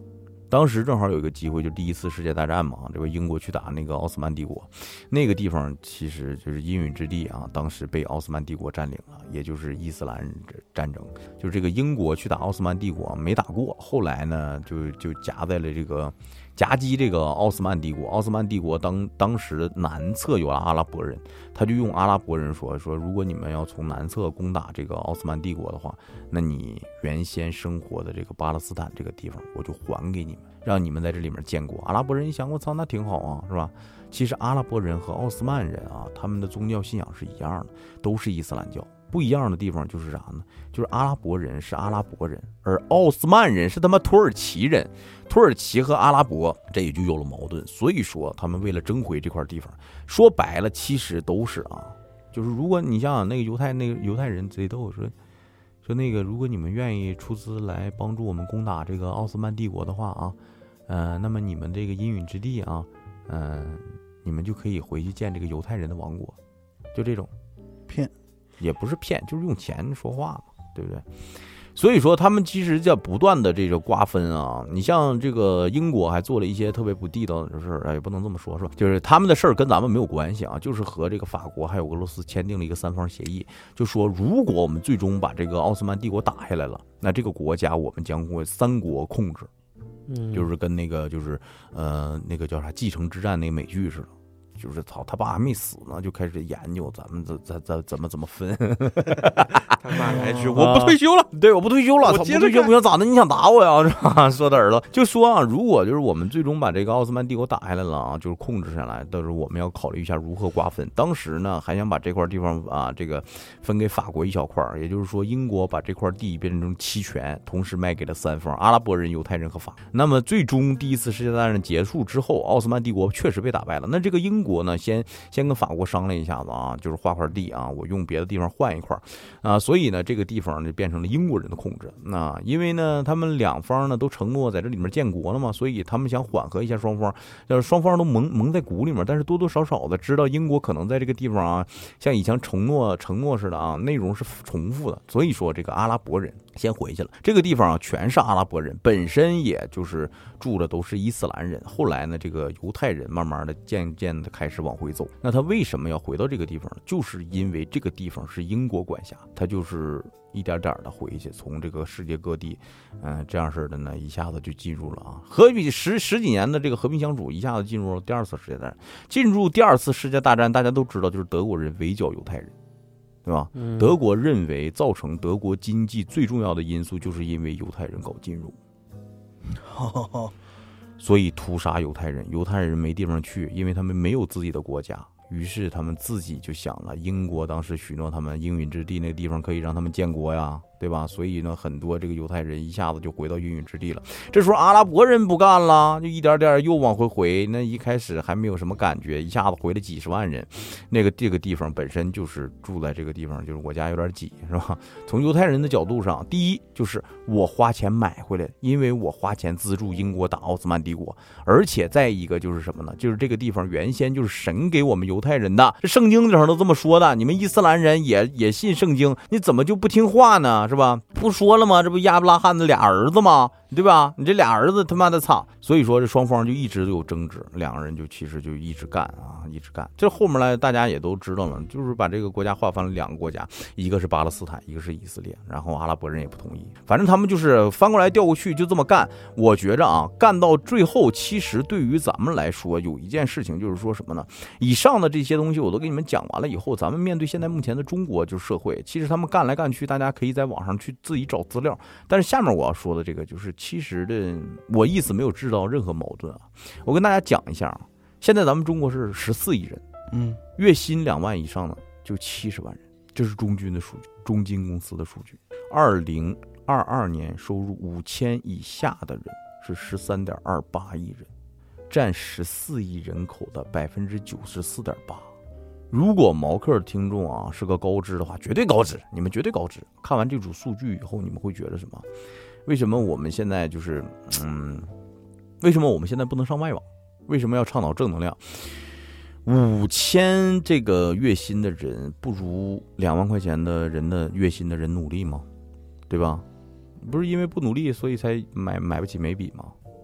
当时正好有一个机会，就第一次世界大战嘛，这个英国去打那个奥斯曼帝国，那个地方其实就是阴允之地啊，当时被奥斯曼帝国占领了，也就是伊斯兰战争。就是这个英国去打奥斯曼帝国没打过，后来呢就夹在了这个夹击这个奥斯曼帝国。奥斯曼帝国当时南侧有阿拉伯人，他就用阿拉伯人说，如果你们要从南侧攻打这个奥斯曼帝国的话，那你原先生活的这个巴勒斯坦这个地方我就还给你们，让你们在这里面建国。阿拉伯人一想，我操，那挺好啊，是吧？其实阿拉伯人和奥斯曼人啊，他们的宗教信仰是一样的，都是伊斯兰教。不一样的地方就是啥呢？就是阿拉伯人是阿拉伯人，而奥斯曼人是他妈土耳其人。土耳其和阿拉伯这也就有了矛盾，所以说他们为了争回这块地方，说白了其实都是啊，就是如果你想想那个犹太人贼逗，说那个如果你们愿意出资来帮助我们攻打这个奥斯曼帝国的话啊，那么你们这个阴允之地啊，你们就可以回去建这个犹太人的王国，就这种骗。 也不是骗，就是用钱说话嘛，对不对？所以说他们其实在不断的这个瓜分啊。你像这个英国还做了一些特别不地道的事儿，也不能这么说，是吧？就是他们的事儿跟咱们没有关系啊，就是和这个法国还有俄罗斯签订了一个3方协议，就说如果我们最终把这个奥斯曼帝国打下来了，那这个国家我们将会3国控制，就是跟那个就是那个叫啥继承之战那个美剧似的。就是操，他爸还没死呢，就开始研究咱们怎么分。 他爸来一句：“我不退休了。” 对，我不退休了， 我接着不退休不行，咋的？你想打我呀？是吧？说的儿子就说啊，如果就是我们最终把这个奥斯曼帝国打下来了啊，就是控制下来，到时候我们要考虑一下如何瓜分。当时呢，还想把这块地方啊，这个分给法国一小块，也就是说，英国把这块地变成期权，同时卖给了3方：阿拉伯人、犹太人和法。那么最终第一次世界大战结束之后，奥斯曼帝国确实被打败了。那这个英国呢，先跟法国商量一下子啊，就是划块地啊，我用别的地方换一块啊，所以呢，这个地方就变成了英国人的控制。那因为呢，他们两方呢都承诺在这里面建国了嘛，所以他们想缓和一下双方，就是双方都蒙在鼓里面，但是多多少少的知道英国可能在这个地方啊，像以前承诺似的啊，内容是重复的，所以说这个阿拉伯人先回去了。这个地方啊，全是阿拉伯人，本身也就是住的都是伊斯兰人。后来呢，这个犹太人慢慢的渐渐的开始往回走。那他为什么要回到这个地方呢？就是因为这个地方是英国管辖，他就是一点点的回去，从这个世界各地，这样式的呢，一下子就进入了啊，和平十几年的这个和平相处，一下子进入了第2次世界大战。进入第2次世界大战，大家都知道，就是德国人围剿犹太人。对吧？德国认为造成德国经济最重要的因素，就是因为犹太人搞金融，所以屠杀犹太人。犹太人没地方去，因为他们没有自己的国家，于是他们自己就想了，英国当时许诺他们应允之地那个地方可以让他们建国呀，对吧？所以呢，很多这个犹太人一下子就回到应允之地了。这时候阿拉伯人不干了，就一点点又往回。那一开始还没有什么感觉，一下子回了几十万人。这个地方本身就是住在这个地方，就是我家有点挤，是吧？从犹太人的角度上，第一就是我花钱买回来，因为我花钱资助英国打奥斯曼帝国，而且再一个就是什么呢？就是这个地方原先就是神给我们犹太人的，这圣经上都这么说的。你们伊斯兰人也信圣经，你怎么就不听话呢？是吧？不说了吗？这不亚伯拉罕的俩儿子吗？对吧？你这俩儿子他妈的操！所以说这双方就一直都有争执，两个人就其实就一直干啊，一直干。这后面来大家也都知道了，就是把这个国家划分了2个国家，一个是巴勒斯坦，一个是以色列。然后阿拉伯人也不同意，反正他们就是翻过来调过去，就这么干。我觉着啊，干到最后，其实对于咱们来说，有一件事情就是说什么呢？以上的这些东西我都给你们讲完了以后，咱们面对现在目前的中国就是社会，其实他们干来干去，大家可以在网上去自己找资料。但是下面我要说的这个就是。其实的，我意思没有制造任何矛盾啊。我跟大家讲一下啊，现在咱们中国是14亿人，月薪2万以上的就70万人，这是中军的数据，中金公司的数据。2022年收入5000以下的人是13.28亿人，占14亿人口的94.8%。如果毛克听众啊是个高知的话，绝对高知，你们绝对高知。看完这组数据以后，你们会觉得什么？为什么我们现在就是为什么我们现在不能上外网？为什么要倡导正能量？5000这个月薪的人不如2万块钱的人的月薪的人努力吗？对吧？不是因为不努力所以才买不起眉笔吗？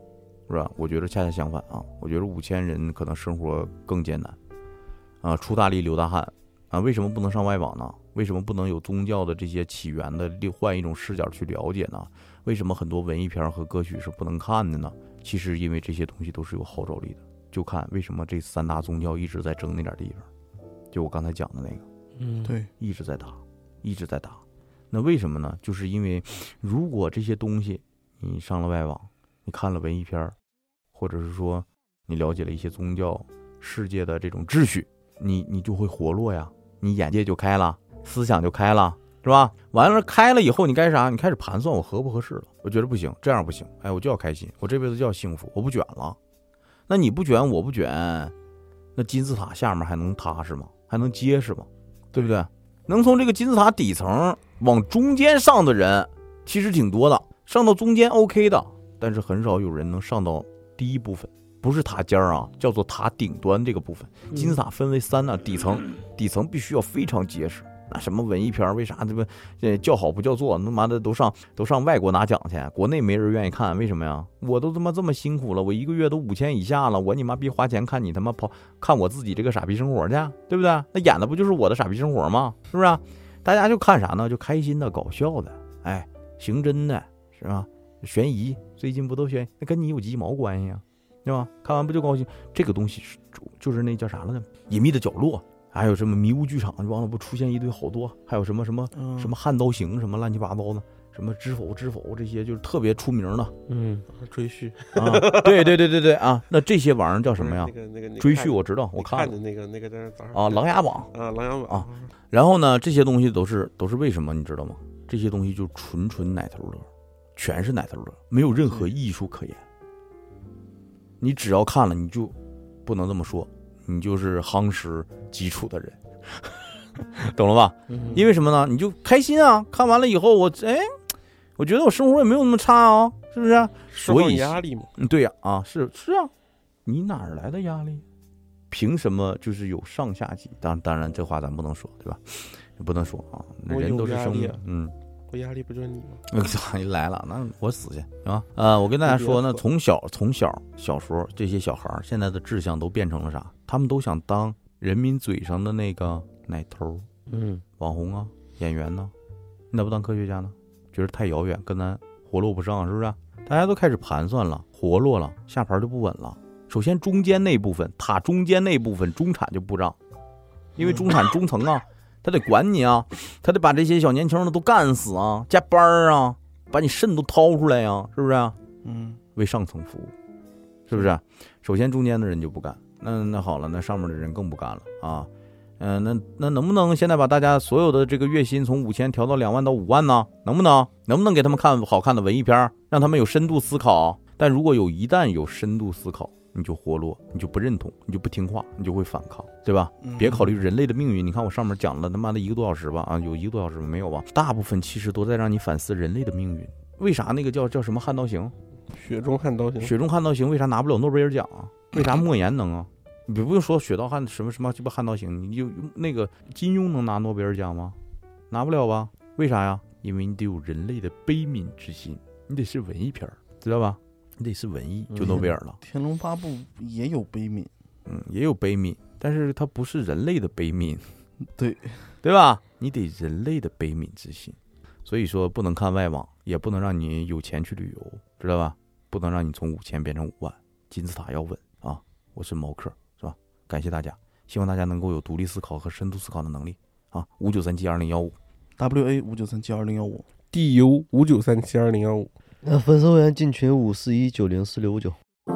是吧？我觉得恰恰相反啊，我觉得5000人可能生活更艰难啊，出大力流大汗啊。为什么不能上外网呢？为什么不能有宗教的这些起源的换一种视角去了解呢？为什么很多文艺片和歌曲是不能看的呢？其实因为这些东西都是有号召力的。就看为什么这3大宗教一直在争那点地方，就我刚才讲的那个， 对， 一直在打，一直在打。那为什么呢？就是因为如果这些东西你上了外网，你看了文艺片，或者是说你了解了一些宗教世界的这种秩序，你就会活络呀，你眼界就开了，思想就开了，是吧？完了开了以后，你该啥？你开始盘算我合不合适了。我觉得不行，这样不行，哎，我就要开心，我这辈子就要幸福，我不卷了。那你不卷，我不卷，那金字塔下面还能踏实吗？还能结实吗？对不对？能从这个金字塔底层往中间上的人其实挺多的，上到中间 OK 的，但是很少有人能上到第一部分，不是塔尖啊，叫做塔顶端这个部分。金字塔分为3呢，底层必须要非常结实。那什么文艺片为啥这么叫好不叫座？他妈的都上外国拿奖去，国内没人愿意看，为什么呀？我都他妈这么辛苦了，我1个月都5000以下了，我你妈逼花钱看你他妈看我自己这个傻逼生活去，对不对？那演的不就是我的傻逼生活吗？是不是？大家就看啥呢？就开心的、搞笑的，哎，刑侦的，是吧？悬疑，最近不都悬疑？那跟你有鸡毛关系啊？对吧？看完不就高兴？这个东西就是那叫啥了呢？隐秘的角落。还有什么迷雾剧场，忘了不出现一堆好多，还有什么悍刀行什么乱七八糟的，什么知否这些就是特别出名的， 追剧啊，对啊，那这些玩意儿叫什么呀？ 那个追剧我知道，我看的那个在啊，琅琊榜啊，琅琊榜啊。 然后呢，这些东西都是为什么你知道吗？这些东西就纯奶头乐，全是奶头乐，没有任何艺术可言。你只要看了，你就不能这么说。你就是夯实基础的人，懂了吧？因为什么呢？你就开心啊！看完了以后，我觉得我生活也没有那么差啊，是不是？所以压力嘛， 对呀，是啊，你哪儿来的压力？凭什么就是有上下级？当然，这话咱不能说，对吧？不能说啊，人都是生命， 我压力不就是你吗？ 你来了，那我死去啊！我跟大家说，那从小小时候，这些小孩现在的志向都变成了啥？他们都想当人民嘴上的那个奶头，网红啊，演员呢？你咋不当科学家呢？觉得太遥远，跟咱活络不上，是不是？大家都开始盘算了，活络了，下盘就不稳了。首先中间那部分，塔中间那部分，中产就不让，因为中产中层啊。他得管你啊，他得把这些小年轻的都干死啊，加班啊，把你肾都掏出来呀，是不是？为上层服务，是不是？首先中间的人就不干，那好了，那上面的人更不干了啊。那能不能现在把大家所有的这个月薪从5000调到2万到5万呢？能不能给他们看好看的文艺片，让他们有深度思考？但如果一旦有深度思考，你就活络，你就不认同，你就不听话，你就会反抗，对吧？别考虑人类的命运。你看我上面讲了他妈的1个多小时吧，有1个多小时吗？没有吧？大部分其实都在让你反思人类的命运。为啥那个叫什么悍刀行？ 雪中悍刀行为啥拿不了诺贝尔奖啊？为啥莫言能啊？你不用说雪道悍什么鸡巴悍刀行，你就那个金庸能拿诺贝尔奖吗？拿不了吧？为啥呀？因为你得有人类的悲悯之心，你得是文艺片，知道吧？你得是文艺就诺贝尔了。 天龙八部也有悲悯， 也有悲悯，但是它不是人类的悲悯， 对吧？你得人类的悲悯之心。所以说不能看外网，也不能让你有钱去旅游，知道吧？不能让你从5000变成5万，金字塔要稳啊！我是毛克，是吧？感谢大家，希望大家能够有独立思考和深度思考的能力啊！59372015 WA 59372015 DU 59372015。 粉丝会员进群541904659。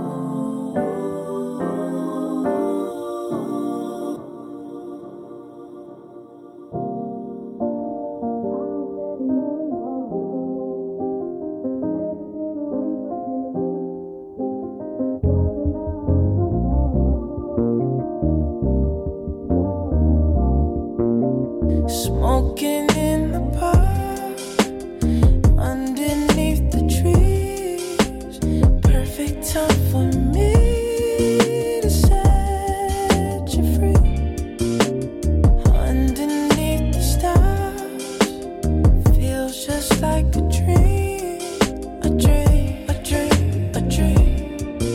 Smoking in the park, underneath the trees. Perfect time for me to set you free. Underneath the stars, feels just like a dream, a dream, a dream, a dream.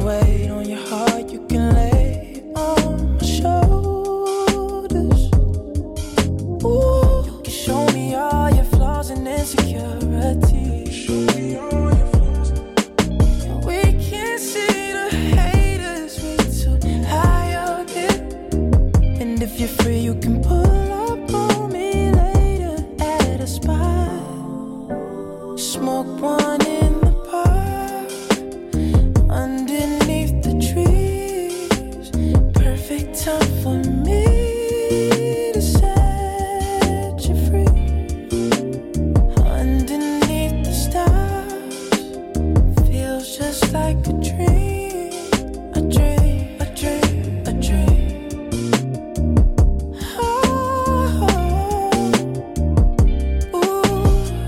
weight on your heart you can lay on my shoulders. Ooh, you can show me all your flaws and insecurities. Show me all your flaws. We can't see the haters, we too high up here. And if you're free, you can pull up on me later at a spot. Smoke one in the park, underneath the trees. Perfect time for me to set you free. Underneath the stars, feels just like a dream, a dream, a dream, a dream. Oh, ooh.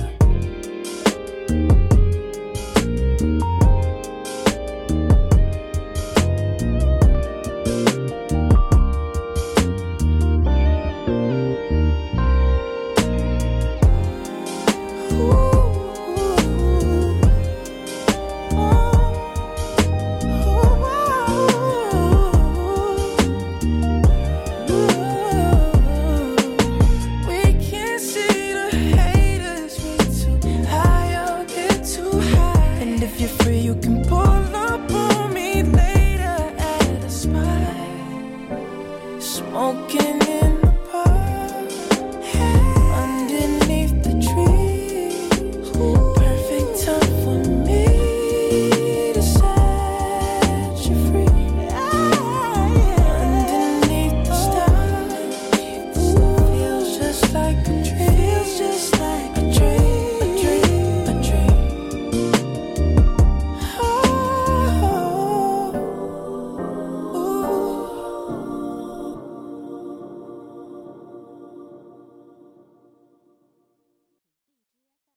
We can't see the haters, we too high up here, too high. And if you're free, you can pull